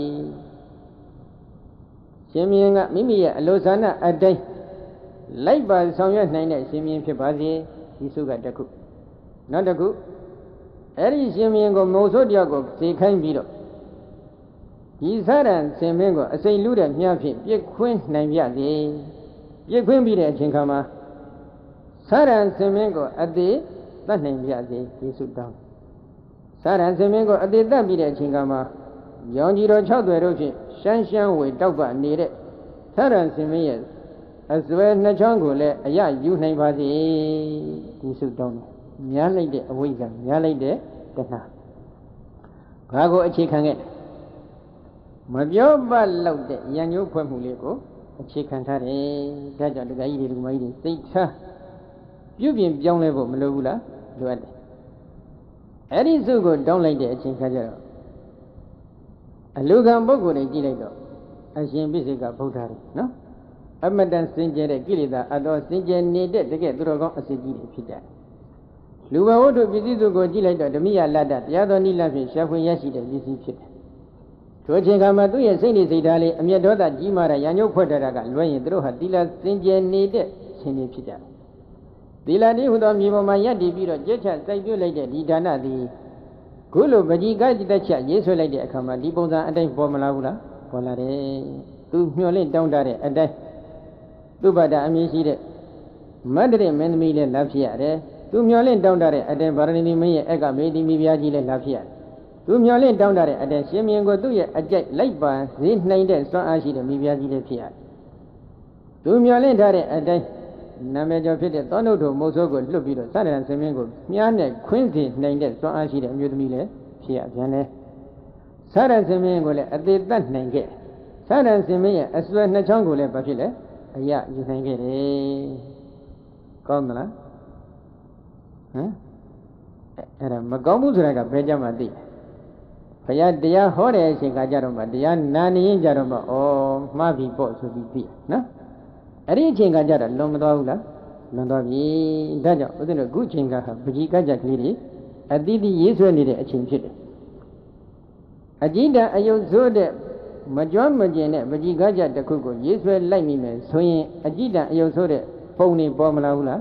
A: ရှင်မြင်းကမိမိရဲ့အလိုဆန္ဒအတိုင်းလိုက်ပါဆောင်ရွက်နိုင်တဲ့ရှင်မြင်းဖြစ်ပါစေဒီစုကတစ်ခုနောက်တစ်ခုအဲ့ဒီရှင်မြင်းကိုမုံဆိုးတယောက်ကိုဈေခိုင်းပြီးတော့ဒီသရံဆင်မင်းကိုအစိမ့်လူတဲ့မြတ်ဖြင့်ပြစ်ခွင်းနိုင်ပြစေပြစ်ခွင်းပြီးတဲ့အချိန်ခါမှာသရံဆင်မင်းကိုအသေးတတ်နိုင်ပြစေဒီစုတောင်းသရံဆင်မင်းကိုအသေးတတ်ပြီးတဲ့အချိန်ခါမှာရောင်ကြီးတော်6သွယ်တို့ဖြင့်ရှမ်းဝေတောက်ပနေတဲ့သရံဆင်မင်းရဲ့အစွဲနှစ်ချောင်းကိုလည်းအရယူနိုင်ပါစေဒီစုတောင်းတယ်များလိုက်တဲ့အဝိဇ္ဇာများလိုက်တဲ့တဏှာဘာကိုအခြေခံခဲ့မပြောပတ်လောက်တဲ့ရံညိုးဖွဲ့မှုလေးကိုအခြေခံထားတယ်ဒါကြောင့်ဒကာကြီးတွေဒကာမကြီးတွေစိတ်ထားပြုပြင်ပြောင်းလဲဖို့မလိုဘူးလားလိုအပ်တယ်အဲ့ဒီစုကိုတောင်းလိုက်တဲ့အချိန်ခါကျတော့အလူခံပုဂ္ဂိုလ်တွေကြည့်လိုက်တော့အရှင်ပြည့်စုံကဗုဒ္ဓတွေနော်အမတန်စင်ကြယ်တဲ့ကိလေသာအတော်စင်ကြယ်နေတဲ့တကယ်သူတော်ကောင်းအစစ်ကြီးတွေဖြစ်တယ်လူဘဝတ္ထုပစ္စည်းစုကိုကြည့်လိုက်တော့ဓမိယလတ္တတရားတော်နိလဖြင့်ရှားဖွေရရှိတဲ့ပစ္စည်းဖြစ်တယ်ထိုအချိန်ခါမှာသူ့ရဲ့စိတ်နေစိတ်ဓာတ်လေးအမျက်ဒေါသကြီးမားတဲ့ရံညှို့ဖွဲ့ထားတာကလွှဲရင်သူတို့ဟာသီလစင်ကြယ်နေတဲ့ရှင်တွေဖြစ်ကြတယ်သီလတည်းဟူသောမြေပေါ်မှာယက်တည်ပြီးတော့ကြက်ချစိုက်ပြုတ်လိုက်တဲ့ဒီဒါနသည်ခုလိုပကြီးကတက်ချက်ရေးဆွဲလိုက်တဲ့အခါမှာဒီပုံစံအတိုင်းပေါ်မလာဘူးလားပေါ်လာတယ်သူမျှော်လင့်တောင်းတတဲ့အတိုင်းသူ့ဘာသာအမည်ရှိတဲ့မတ္တရမင်းသမီးလည်းလာဖြစ်ရတယ်သူမျှော်လင့်တောင်းတတဲ့အတိုင်းဗာရဏီမင်းရဲ့အကမေတိမိဖုရားကြီးလည်းလာဖြစ်ရတယ်သူမျှော်လင့်တောင်းတတဲ့အတိုင်းရှင်မြင်းကိုသူ့ရဲ့အကြိုက်လိုက်ပါဈေးနှိမ်တဲ့စွမ်းအားရှိတဲ့မိဖုရားကြီးလည်းဖြစ်ရတယ်သူမျှော်လင့်ထားတဲ့အတိုင်းနာမည်ကျော်ဖြစ်တဲ့သောနုဒ္ဓမိုးစိုးကိုလွတ်ပြီးတော့သရဏဆင်မင်းကိုမြားနဲ့ခွင်းစီနှိမ်တဲ့စွမ်းအားရှိတဲ့အမျိုးသမီးလည်းဖြစ်ရပြန်တယ်သရဏဆင်မင်းကိုလည်းအသေးတတ်နိုင်ခဲ့သရဏဆင်မင်းရဲ့အစွဲနှစ်ချောင်းကိုလည်းဘာဖြစ်လဲအရယူနိုင်ခဲ့တယ်ကောင်းမလားဟမ်အဲ့ဒါမကောင်းဘူးဆိုတာကဘယ်ကြမှာသိဘုရားတရားဟောတဲ့အချိန်ကကြတော့မှတရားနာနေရင်ကြတော့မှဩမှားပြီပေါ့ဆိုပြီးသိနော်အဲ့ဒီအချိန်ကကြတော့လွန်မသွားဘူးလားလွန်သွားပြီဒါကြောင့်ဦးဇင်းတို့ခုချိန်ကဟာပကြီးကကြကလေးတွေအတိတိရေးဆွဲနေတဲ့အချိန်ဖြစ်တယ်အကြည်တံအယုတ်ဆိုးတဲ့မကြွမကျင်တဲ့ပကြီးကကြတစ်ခုကိုရေးဆွဲလိုက်မိမယ်ဆိုရင်အကြည်တံအယုတ်ဆိုးတဲ့ပုံနေပေါ်မလာဘူးလား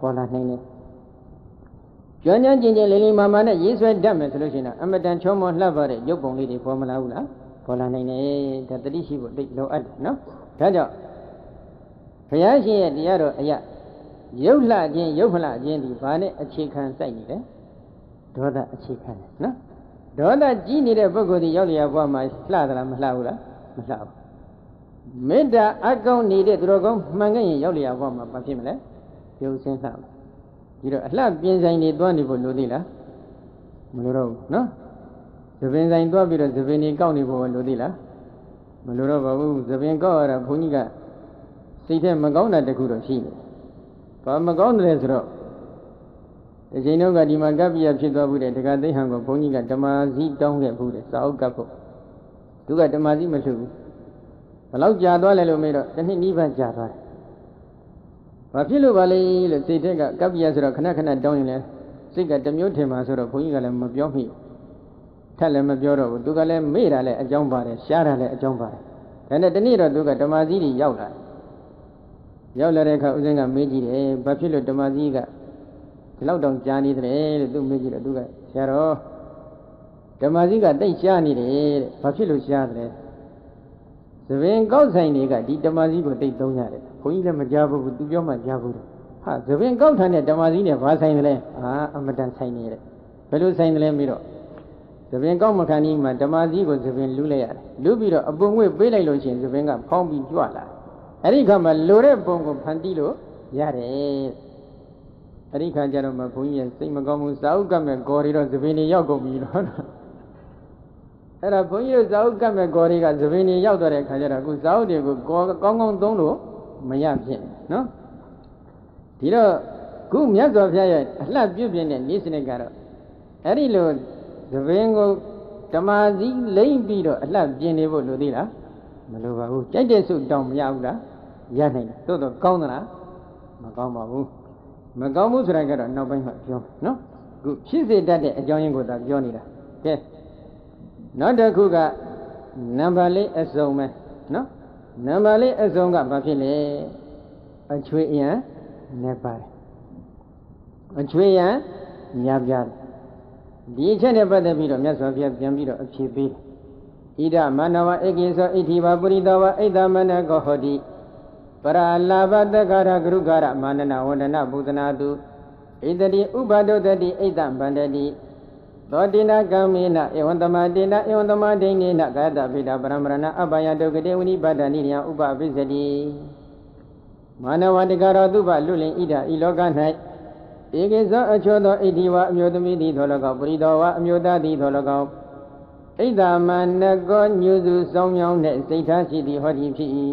A: ပေါ်လာနိုင်တယ်ကျွမ်းကျင်ကျင်လေးလေးမာမာနဲ့ရေးဆွဲတတ်မယ်ဆိုလို့ရှိရင်အမတန်ချောမောလှပတဲ့ရုပ်ပုံလေးတွေပေါ်မလာဘူးလားပေါ်လာနိုင်တယ်ဒါတတိရှိဖို့တိတ်လိုအပ်တယ်နော်ဒါကြောင့်ဘုရားရှင်ရဲ့တရားတော်အရာရုပ်လှခြင်းရုပ်ဖလှခြင်းဒီဘာနဲ့အခြေခံစိုက်နေလဲဒေါသအခြေခံတယ်နော်ဒေါသကြီးနေတဲ့ပုဂ္ဂိုလ်ဒီရောက်လျာဘဝမှာလှသလားမလှဘူးလားမလှဘူးမေတ္တာအကောင်းနေတဲ့သူတော်ကောင်းမှန်ခဲ့ရင်ရောက်လျာဘဝမှာဘာဖြစ်မလဲပြုံးစင်းလှမယ်ဒီတော့အလှပြင်ဆိုင်နေသွားနေဖို့လိုသေးလားမလိုတော့ဘူးနော်သပင်ဆိုင်သွားပြီးတော့သပင်ကြီးကောက်နေဖို့လိုသေးလားမလိုတော့ပါဘူးသပင်ကောက်ရတာဘုန်းကြီးကစိတ်ထဲမကောင်းတာတခုတော့ရှိတယ်ဘာမကောင်းတယ်ဆိုတော့ဒီချိန်တော့ကဒီမှာကပ္ပိယဖြစ်သွားဘူးတဲ့တက္ကသိဟံကိုဘုန်းကြီးကဓမ္မစီတောင်းခဲ့ဘူးတဲ့စာအုပ်ကပ်ဖို့သူကဓမ္မစီမလှုပ်ဘူးဘလောက်ကြာသွားလဲလို့မေးတော့တစ်နှစ်နီးပါးကြာသွားတယ်ဘာဖြစ်လို့ပါလဲလို့စိတ်ထဲကကပ္ပိယဆိုတော့ခဏခဏတောင်းရင်လဲစိတ်ကတစ်မျိုးထင်ပါဆိုတော့ဘုန်းကြီးကလည်းမပြောမိထက်လည်းမပြောတော့ဘူးသူကလည်းမေ့တာလည်းအကြောင်းပါတယ်ရှားတာလည်းအကြောင်းပါတယ်ဒါနဲ့တနေ့တော့သူကဓမ္မစီကြီးရောက်လာတဲ့အခါဦးဇင်းကမေးကြည့်တယ်ဘာဖြစ်လို့ဓမ္မစီကဒီလောက်တောင်ကြားနေတယ်လို့သူမေးကြည့်တော့သူကဆရာတော်ဓမ္မစီကတိတ်ရှားနေတယ်တဲ့ဘာဖြစ်လို့ရှားတယ်သဘင်ကောက်ဆိုင်တွေကဒီဓမ္မစီကိုတိတ်သုံးရတယ်ဘုန်းကြီးလည်းမကြားဘူးသူပြောမှကြားဘူးဟာသဘင်ကောက်ထားတဲ့ဓမ္မစီနဲ့ဘာဆိုင်တယ်လဲအမတန်ဆိုင်နေတယ်ဘယ်လိုဆိုင်တယ်လဲပြီးတော့သဘင်ကောက်မခံကြီးမှာဓမ္မစီကိုသဘင်လူးလိုက်ရတယ်လူးပြီးတော့အပုံငွေပေးလိုက်လို့ရှိရင်သဘင်ကဖောင်းပြီးကြွလာအဲ့ဒီခါမှာလိုတဲ့ပုံကိုဖန်တီးလို့ရတယ်အဲ့ဒီခါကျတော့မှဘုန်းကြီးရဲ့စိတ်မကောင်းမှုစာအုပ်ကမဲ့ဂေါ်တွေတော့သဘင်တွေရောက်ကုန်ပြီတော့အဲ့ဒါဘုန်းကြီးတို့စာအုပ်ကမဲ့ဂေါ်တွေကသဘင်တွေရောက်တော့တဲ့ခါကျတော့အခုစာအုပ်တွေကိုကောင်းကောင်းသုံးလို့မရဖြစ်နော်ဒီတော့ခုမြတ်စွာဘုရားရဲ့အလှပြုပြင်တဲ့နေ့စနစ်ကတော့အဲ့ဒီလိုသဘင်ကိုဓမ္မစီလိမ့်ပြီးတော့အလှပြင်နေဖို့လိုသေးလားမလိုပါဘူးကြိုက်တဲ့စုတောင်းမရဘူးလားရနိုင်တယ်သို့တော့ကောင်းသလားမကောင်းပါဘူးမကောင်းဘူးဆိုတာကတော့နောက်ပိုင်းမှပြောနော်ခုဖြစ်စေတတ်တဲ့အကြောင်းရင်းကိုသာပြောနေတာကဲနောက်တစ်ခုကနံပါတ်လေးအစုံပဲနော်နံပါတ်လေးအစုံကဘာဖြစ်လဲအချွေအရန်နဲ့ပါတယ်အချွေရန်များပြားတယ်ဒီအချက်နဲ့ပတ်သက်ပြီးတော့မြတ်စွာဘုရားပြန်ပြီးတော့အဖြေပေးတယ်ဣဒမနဝဧကိသောဣတိဝပုရိသောဝဣဒမနကောဟောတိပရလာဘတက္ကရာဂရုကာရမာနနာဝန္ဒနာဘုဒနာတုဣတတိဥပဒုတတိဣဒဗန္တတိသောတိနာကမေနဧဝံတမတေနဧဝံတမဒိနေနကာတပိတာပရမရဏအပယဒုက္ကတေဝိနိပါဒနိယဥပပိစတိမာနဝတ္တကရောသူပလွတ်လင်ဣဒဤလောက၌ဧကိသောအချောသောဣတိဝအမျိုးသမီးသည်သော၎င်းပရိသောဝအမျိုးသားသည်သော၎င်းဣဒမနကောညုစုစောင်းမြောင်းနှင့်စိတ်ထားရှိသည်ဟောဒီဖြစ်၏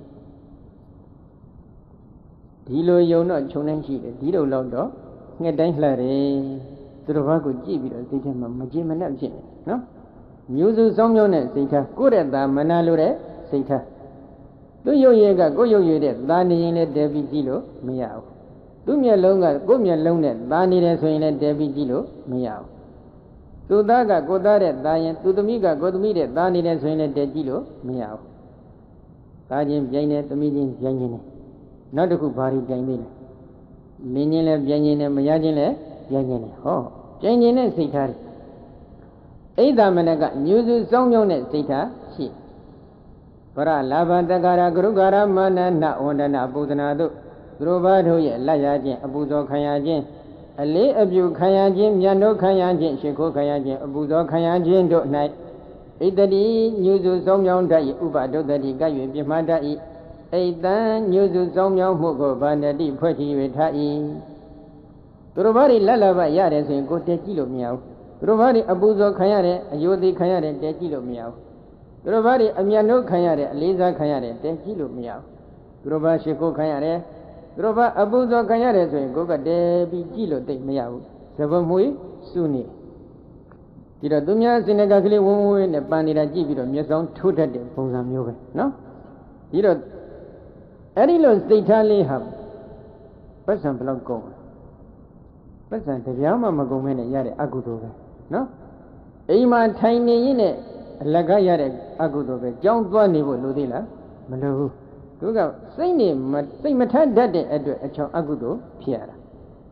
A: ဒီလိုယုံတော့ခြုံနှင်းရှိတယ်ဒီလိုလောက်တော့ငှက်တိုင်းလှတယ်သူတစ်ပါးကိုကြည့်ပြီးတော့စိတ်ထဲမှာမကြည်မနှက်ဖြစ်နေနော်မျိုးစုစောင်းမြောင်းတဲ့စိတ်ထားကိုယ့်ရဲ့သာမနာလို့တဲ့စိတ်ထားသူရုပ်ရည်ကကိုယ့်ရုပ်ရည်တဲ့သာနေရင်လည်းတဲပြီးကြည့်လို့မရဘူးသူမျက်လုံးကကိုယ့်မျက်လုံးနဲ့သာနေတယ်ဆိုရင်လည်းတဲပြီးကြည့်လို့မရဘူးသူသားကကိုသားတဲ့သာရင်သူသမီးကကိုသမီးတဲ့သာနေတယ်ဆိုရင်လည်းတဲကြည့်လို့မရဘူးသားချင်းပြိုင်တယ်သမီးချင်းပြိုင်ချင်းတယ်နောက်တစ်ခုဘာတွေပြိုင်သေးလဲလင်းချင်းလည်းပြိုင်ချင်းတယ်မရချင်းလည်းပြိုင်ချင်းတယ်ဟောပြိုင်ချင်းတဲ့စိတ်ထားတွေဣဒ္ဓမနကညူစုစောင်းမြောင်းတဲ့စိတ်ထားရှိပရလာဘတက္ကရာဂရုကာရမာနနာဝန္ဒနာပုဒနာတို့သူတို့ဘာတို့ရဲ့လက်ရခြင်းအပူဇော်ခံရခြင်းအလေးအပြုခံရခြင်းမြတ်တို့ခံရခြင်းရှိခိုးခံရခြင်းအပူဇော်ခံရခြင်းတို့၌ဣတတိညူစုစောင်းမြောင်းတတ်၏ဥပဒုတ္တိက၍ပြမတတ်၏ဣတံညူစုစောင်းမြောင်းမှုကိုဗန္တတိဖွဲ့ချ၍ထား၏သူတို့ဘာတွေလက်လာပါရတယ်ဆိုရင်ကိုတဲကြည့်လို့မရဘူးသူတို့ဘာတွေအပူဇော်ခံရတယ်အယိုသေးခံရတယ်တဲကြည့်လို့မရဘူးသူတို့ဘာတွေအမြတ်တို့ခံရတယ်အလေးစားခံရတယ်တဲကြည့်လို့မရဘူးသူတို့ဘာရှိခိုးခံရတယ်သူတို့ဘာအပူဇော်ခံရတယ်ဆိုရင်ကိုကတဲပြီးကြည့်လို့တိတ်မရဘူးသဘမွေစုနေဒီတော့သူများစင်ကကလေးဝုန်းဝုန်းနဲ့ပန်နေတာကြည့်ပြီးတော့မျက်စောင်းထိုးတတ်တဲ့ပုံစံမျိုးပဲနော်ဒီတော့အဲ့ဒီလိုစိတ်ထားလေးဟာပတ်စံဘယ်လောက်ကုန်ပတ်စံတရားမှမကုန်မဲနဲ့ရတဲ့အကုသိုလ်ပဲနော်အိမ်မှာထိုင်နေရင်နဲ့အလကားရတဲ့အကုသိုလ်ပဲကြောင်းသွားနေဖို့လိုသေးလားမလိုဘူးသူကစိတ်မထတတ်တဲ့အတွက်အချောင်အကုသိုလ်ဖြစ်ရတာ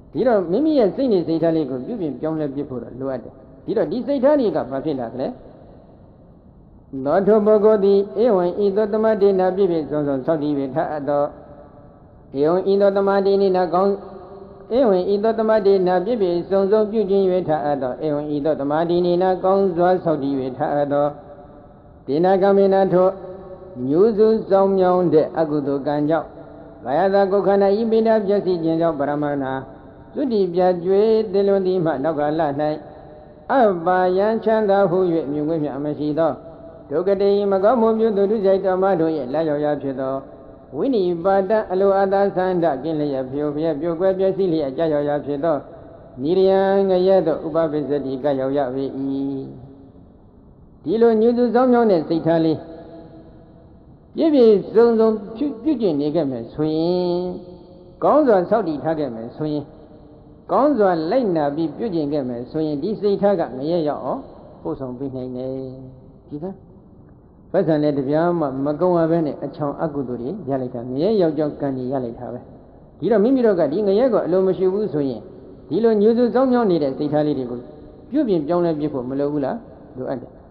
A: ဒီတော့မိမိရဲ့စိတ်နဲ့စိတ်ထားလေးကိုပြုပြင်ပြောင်းလဲပြဖို့တော့လိုအပ်တယ်ဒီတော့ဒီစိတ်ထားလေးကဘာဖြစ်လာလဲသောထုပုဂ္ဂိုလ်သည်ဧဝံဤသောတမတေနာပြည့်ပြည့်စုံစုံသောက်တည်၍ထအပ်သောဧဝံဤသောတမတေနိနာကောင်းဧဝံဤသောတမတေနာပြည့်ပြည့်စုံစုံပြုခြင်း၍ထအပ်သောဧဝံဤသောတမတေနိနာကောင်းစွာသောက်တည်၍ထအပ်သောဒေနာကမေနာထိုညူစုဆောင်မြောင်းတဲ့အကုသိုလ်ကံကြောင့်ကာယသာကိုယ်ခန္ဓာဤပိဋကပျက်စီးခြင်းကြောင့်ပရမဏသုတိပြကျွေသင်္လွန်သည်မှနောက်ကလ၌အပ္ပါယံချမ်းသာဟု၍မြုံခွင့်မြမရှိသောဒုက္ကတိမကောင်းမှုပြုသူတို့ဆိုင်တော်မတို့ရဲ့လက်ရောက်ရဖြစ်သောဝိနိပါဒအလိုအသာသန္တကင်းလျက်ဖြိုဖျက်ပြုတ်ကွယ်ပျက်စီးလျက်ကြာရောက်ရဖြစ်သောနိရိယံငရဲ့သောဥပပစ္စတိကရောက်ရပေ၏ဒီလိုညူသူဆောင်မြောင်းတဲ့စိတ်ထားလေးပြည့်ပြည့်စုံစုံပြုကျင့်နေခဲ့မယ်ဆိုရင်ကောင်းစွာဆောက်တည်ထားခဲ့မယ်ဆိုရင်ကောင်းစွာလိုက်နာပြီးပြုကျင့်ခဲ့မယ်ဆိုရင်ဒီစိတ်ထားကငရဲ့ရောက်အောင်ပို့ဆောင်ပေးနိုင်တယ်ဒီကပတ်စံနဲ့တပြားမှမကုံရဘဲနဲ့အချောင်အကုသိုလ်တွေရလိုက်တာငရဲ့ရောက်ကြောင်းကံကြီးရလိုက်တာပဲဒီတော့မိမိတို့ကဒီငရဲ့ကိုအလိုမရှိဘူးဆိုရင်ဒီလိုညူစုစောင်းမြောင်းနေတဲ့စိတ်ထားလေးတွေကိုပြုပြင်ပြောင်းလဲပြဖို့မလိုဘူးလားလိုအပ်တယ်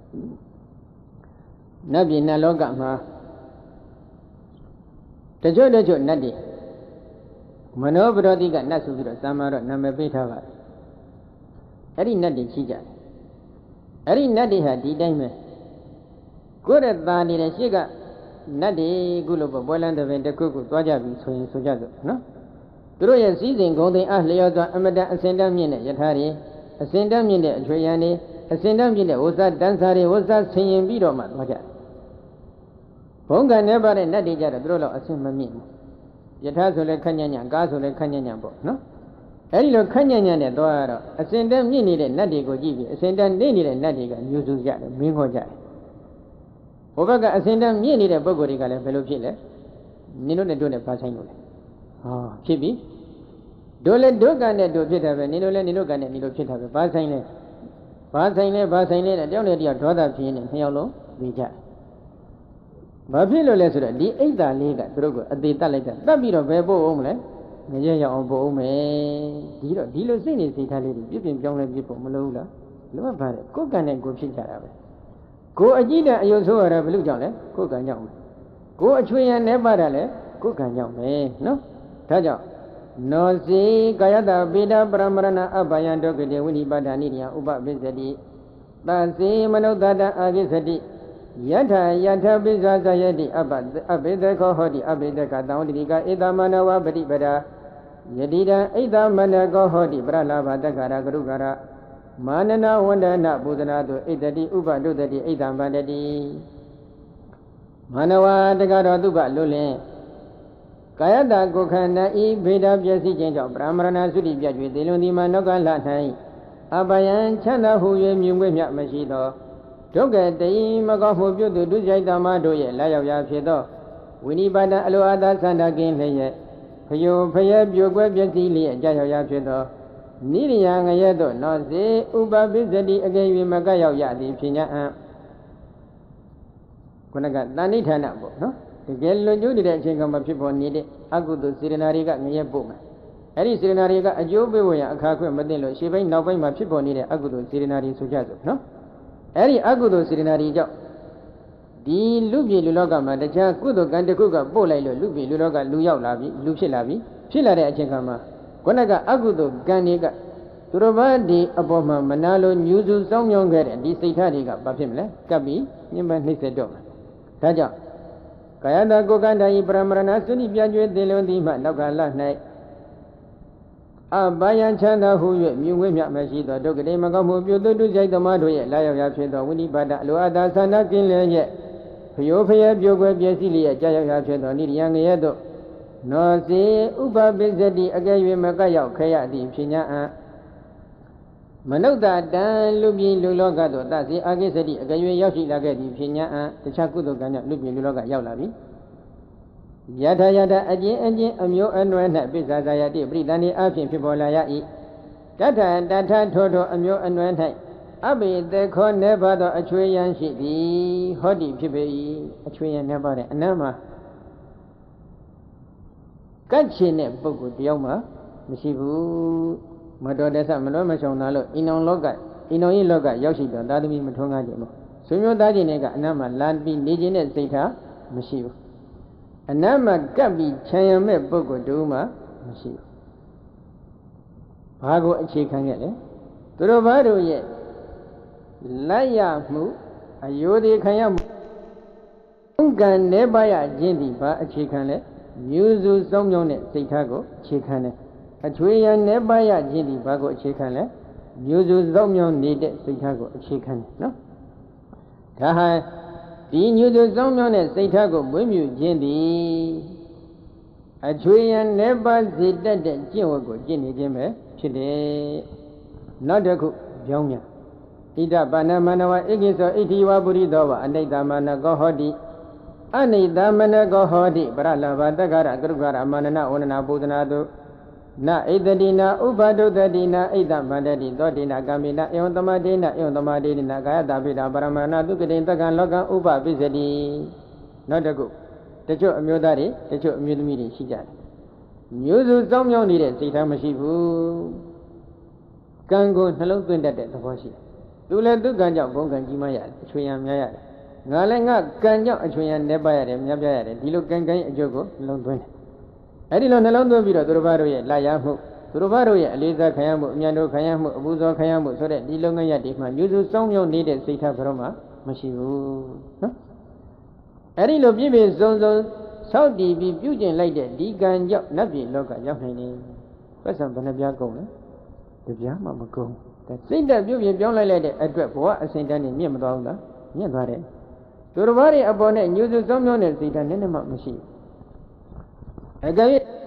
A: နတ်ပြည်နတ်လောကမှာတချို့နတ်တွေမနောပရောတိကနတ်ဆိုပြီးတော့သာမတော့နာမည်ပေးထားပါတယ်အဲ့ဒီနတ်တွေရှိကြတယ်အဲ့ဒီနတ်တွေဟာဒီတိုင်းပဲကိုယ့်ရဲ့သားနေတဲ့ရှေ့ကနတ်တွေခုလိုပွဲလန်းတဲ့ပင်တစ်ခုခုသွားကြပြီဆိုရင်ဆိုကြစို့နော်သူတို့ရဲ့စည်းစိမ်ဂုံသိမ်းအလျော်စွာအမတန်အစင်တမ်းမြင့်တဲ့ယထာတွေအစင်တမ်းမြင့်တဲ့အချွေရန်တွေအစင်တမ်းမြင့်တဲ့ဝဇ္ဇတန်းစာတွေဝဇ္ဇဆင်ရင်ပြီးတော့မှသွားကြတယ်ဘုံကံနဲ့ပါတဲ့နတ်တွေကြတော့သူတို့တော့အစင်မမြင့်ဘူးယထာဆိုလဲခန့်ညံ့ညံကားဆိုလဲခန့်ညံ့ညံပေါ့နော်အဲ့ဒီလိုခန့်ညံ့ညံနဲ့သွားတော့အစင်တမ်းမြင့်နေတဲ့နတ်တွေကိုကြည့်ပြီးအစင်တမ်းနေနေတဲ့နတ်တွေကညှို့စုကြတယ်မင်းခေါ်ကြတယ်ဘုဘကအစင်တမ်းမြင့်နေတဲ့ပုဂ္ဂိုလ်တွေကလည်းဘယ်လိုဖြစ်လဲနင်တို့နဲ့တို့နဲ့ဘာဆိုင်လို့လဲဖြစ်ပြီတို့လည်းတို့ကနဲ့တို့ဖြစ်တာပဲနင်တို့လည်းနင်တို့ကနဲ့နင်တို့ဖြစ်တာပဲဘာဆိုင်လဲတဲ့တယောက်နဲ့တယောက်ဒေါသဖြစ်နေနှစ်ယောက်လုံးပြီးကြတယ်ဘာဖြစ်လို့လဲဆိုတော့ဒီအိတ်တာလေးကသူတို့ကအသေးတတ်လိုက်တာတတ်ပြီးတော့ဘယ်ပို့အောင်မလဲငရဲရောက်အောင်ပို့အောင်မယ်ဒီလိုစိတ်နေစိတ်ထားလေးတွေပြည့်ပြင်းပြောင်းလဲပြဖို့မလိုဘူးလားလိုအပ်ပါတယ်ကိုယ်ကံနဲ့ကိုယ်ဖြစ်ကြတာပဲကိုယ်အကြည့်တဲ့အယုံဆိုးရတာဘယ်လိုကြောင့်လဲကိုယ်ကံကြောင့်ပဲကိုယ်အချွေရန်နဲ့ပါတာလဲကိုယ်ကံကြောင့်ပဲနော်ဒါကြောင့်နောစီကာယတပိဒပရမရဏအဘယံဒုက္ခတေဝိနိပါဒာနိရိယဥပပစ္စတိသစေမနုဿတအာပစ္စတိယထာပိဇာဇယတိအဘိဒခောဟောတိအဘိဒကတံဝတိကဧတမနဝပတိပဒာယတိတံဣဒမနကောဟောတိပရလာဘတက္ခရာကရုကရာမာနနာဝန္ဒနာပူဇနာတုဣတတိဥပဒုတတိဣဒံဗန္တတိမာနဝတက္ခရောသူပလွလင်ကာယတကိုခန္ဓာဤဗေဒပျက်စီးခြင်းကြောင့်ပရမရဏသုတိပြတ်၍သေလွန်ဒီမှာနောက်ကလ၌အဘယံချမ်းသာဟု၍မြင်ွေမြမရှိသောဒုက္ခတိမကောင်းမှုပြုသူဒုစရိုက်တမတို့ရဲ့လာရောက်ရာဖြစ်သောဝိနိပါဒအလိုအသာသန္တာကင်းလျက်ဖယိုဖယက်ပြိုကွဲပျက်စီးလျက်ကြာရောက်ရာဖြစ်သောနိရိယငရဲ့သို့နောစေဥပပစ္စတိအကယ်၍မကရောက်ရသည်ဖြစ်냐ခုနကတဏိဌာနပေါ့နော်တကယ်လွန်ကျူးနေတဲ့အချိန်ကမှဖြစ်ပေါ်နေတဲ့အကုသိုလ်စေတနာတွေကငရဲ့ပို့မယ်အဲ့ဒီစေတနာတွေကအကျိုးပေးဖို့ရအခါခွင့်မသိလို့ရှေ့ပိုင်းနောက်ပိုင်းမှာဖြစ်ပေါ်နေတဲ့အကုသိုလ်စေတနာတွေဆိုကြစို့နော်အဲ့ဒီအကုသိုလ်စေတနာတွေကြောင့်ဒီလူပြည်လူလောကမှာတခြားကုသိုလ်ကံတစ်ခုကပို့လိုက်လို့လူပြည်လူလောကလူရောက်လာပြီလူဖြစ်လာတဲ့အချိန်ခါမှာခုနကအကုသိုလ်ကံတွေကသူတော်ဘာဒီအပေါ်မှာမနာလိုညူစုစောင်းမြောင်းခဲ့တဲ့ဒီစိတ်ထားတွေကဘာဖြစ်မလဲကပ်ပြီးညှဉ်းပန်းနှိပ်စက်တော့မယ်ဒါကြောင့်ကာယတကိုယ်ကံတည်းပရမရဏသုတိပြကျွေးသေလွန်သည်မှနောက်ကလ၌အဘယံချမ်းသာဟု၍မြုံဝဲမြမရှိသောဒုက္ခတိမကောင်းမှုပြုသူတုစိတ်သမားတို့ရဲ့လာရောက်ရာဖြစ်သောဝိနိပါဒအလိုအသာသန္တာကင်းလျက်ဖျိုးဖျက်ပြိုကွယ်ပျက်စီးလျက်ကြာရောက်ရာဖြစ်သောနိရိယငရဲ့သို့နောစေဥပပစ္စတိအကယ်၍မကရောက်ခဲရသည်ဖြစ်냐မနုဿတံလူပြည်လူလောကသို့သစေအာကိစ္စတိအကယ်၍ရောက်ရှိလာခဲ့သည်ဖြစ်냐တခြားကုသိုလ်ကံကြောင့်လူပြည်လူလောကရောက်လာပြီယထာအကျဉ်အမျိုးအနွယ်၌ပိစ္ဆာဇာယတိပရိသန္တိအဖြစ်ဖြစ်ပေါ်လာရ၏တထထိုအမျိုးအနွယ်၌အဘိသေခောနေပါသောအချွေရန်ရှိသည်ဟောတိဖြစ်ပေ၏အချွေရန်နေပါတဲ့အနမ်းမှာကတ်ချင်တဲ့ပုဂ္ဂိုလ်တယောက်မှာမရှိဘူးမတော်တဆမလွဲမရှောင်တာလို့အိမ်အောင်လောကရောက်ရှိတော့သားသမီးမထွန်းကားခြင်းလို့ဆွေမျိုးသားချင်းတွေကအနတ်မှာလာပြီးနေခြင်းနဲ့စိတ်ထားမရှိဘူးအနတ်မှာကပ်ပြီးခြံရမဲ့ပုဂ္ဂိုလ်တူမှမရှိဘူးဘာကိုအခြေခံခဲ့လဲသူတို့ဘာတို့ရဲ့လိုက်ရမှုအယိုဒီခံရမှုကံနေပါရခြင်းဒီဘာအခြေခံလဲမျိုးစုစောင်းမြောင်းတဲ့စိတ်ထားကိုအခြေခံတယ်အချွေရနေပါရခြင်းဒီဘာကိုအခြေခံလဲမျိုးစုစောင်းမြောင်းနေတဲ့စိတ်ထားကိုအခြေခံတယ်နော်ဒါဟာဒီမျိုးစုစောင်းမြောင်းတဲ့စိတ်ထားကိုမွေးမြူခြင်းဒီအချွေရနေပါစေတတ်တဲ့ကျင့်ဝတ်ကိုကျင့်နေခြင်းပဲဖြစ်တယ်နောက်တစ်ခုပြောင်းမြန်ဣဒပါဏမနဝဧကိသောဣတိဝပုရိသောဝအနိတမနကောဟောတိအနိတမနကောဟောတိပရလဘတက္ကရကရုကရမန္နနဝန္ဒနာပုဒနာတုနဣတတိနာဥပဒုတတိနာဣဒမန္တတိသောတိနာကမိနာဧဝံသမတေနဧဝံသမတေနာကာယတာပိတာပရမဏတုကတိတက္ကံလောကံဥပပိစတိနောက်တစ်ခုတချို့အမျိုးသားတွေတချို့အမျိုးသမီးတွေရှိကြတယ်မျိုးစုစောင်းမြောင်းနေတဲ့စိတ်ထားမရှိဘူးကံကိုနှလုံးသွင်းတတ်တဲ့သဘောရှိတယ်သူလည်းသူကံကြောင့်ဘုံကံကြီးမရတယ်အချွေရံများရတယ်ငါလည်းငါကံကြောင့်အချွေရံနေပါရတယ်များပြရတယ်ဒီလိုကံကံရဲ့အကျိုးကိုနှလုံးသွင်းတယ်အဲ့ဒီလိုနှလုံးသွင်းပြီးတော့သူတို့ဘာတို့ရဲ့လာရမှုသူတို့ဘာတို့ရဲ့အလေးစားခံရမှုအမြန်တို့ခံရမှုအပူဇော်ခံရမှုဆိုတဲ့ဒီလုံငန်းရတွေမှာမျိုးစုစောင်းမြောင်းနေတဲ့စိတ်ထားဘယ်တော့မှမရှိဘူးနော်အဲ့ဒီလိုပြည့်ပြည့်စုံစုံဆောက်တည်ပြီးပြုကျင့်လိုက်တဲ့ဒီကံကြောင့်နတ်ပြည်လောကရောက်နိုင်တယ်ပတ်စံဘယ်နှပြားကုန်လဲတပြားမှမကုန်စိတ်တက်ပြုပြင်ပြောင်းလိုက်တဲ့အတွက်ဘဝအစဉ်တန်းနေမြင့်မသွားဘူးလားမြင့်သွားတယ်သူတော်ဘာတွေအပေါ်နဲ့ညှို့စုစောင်းမြောင်းတဲ့စိတ်ဓာတ်နည်းနည်းမှမရှိဘူးအကယ်၍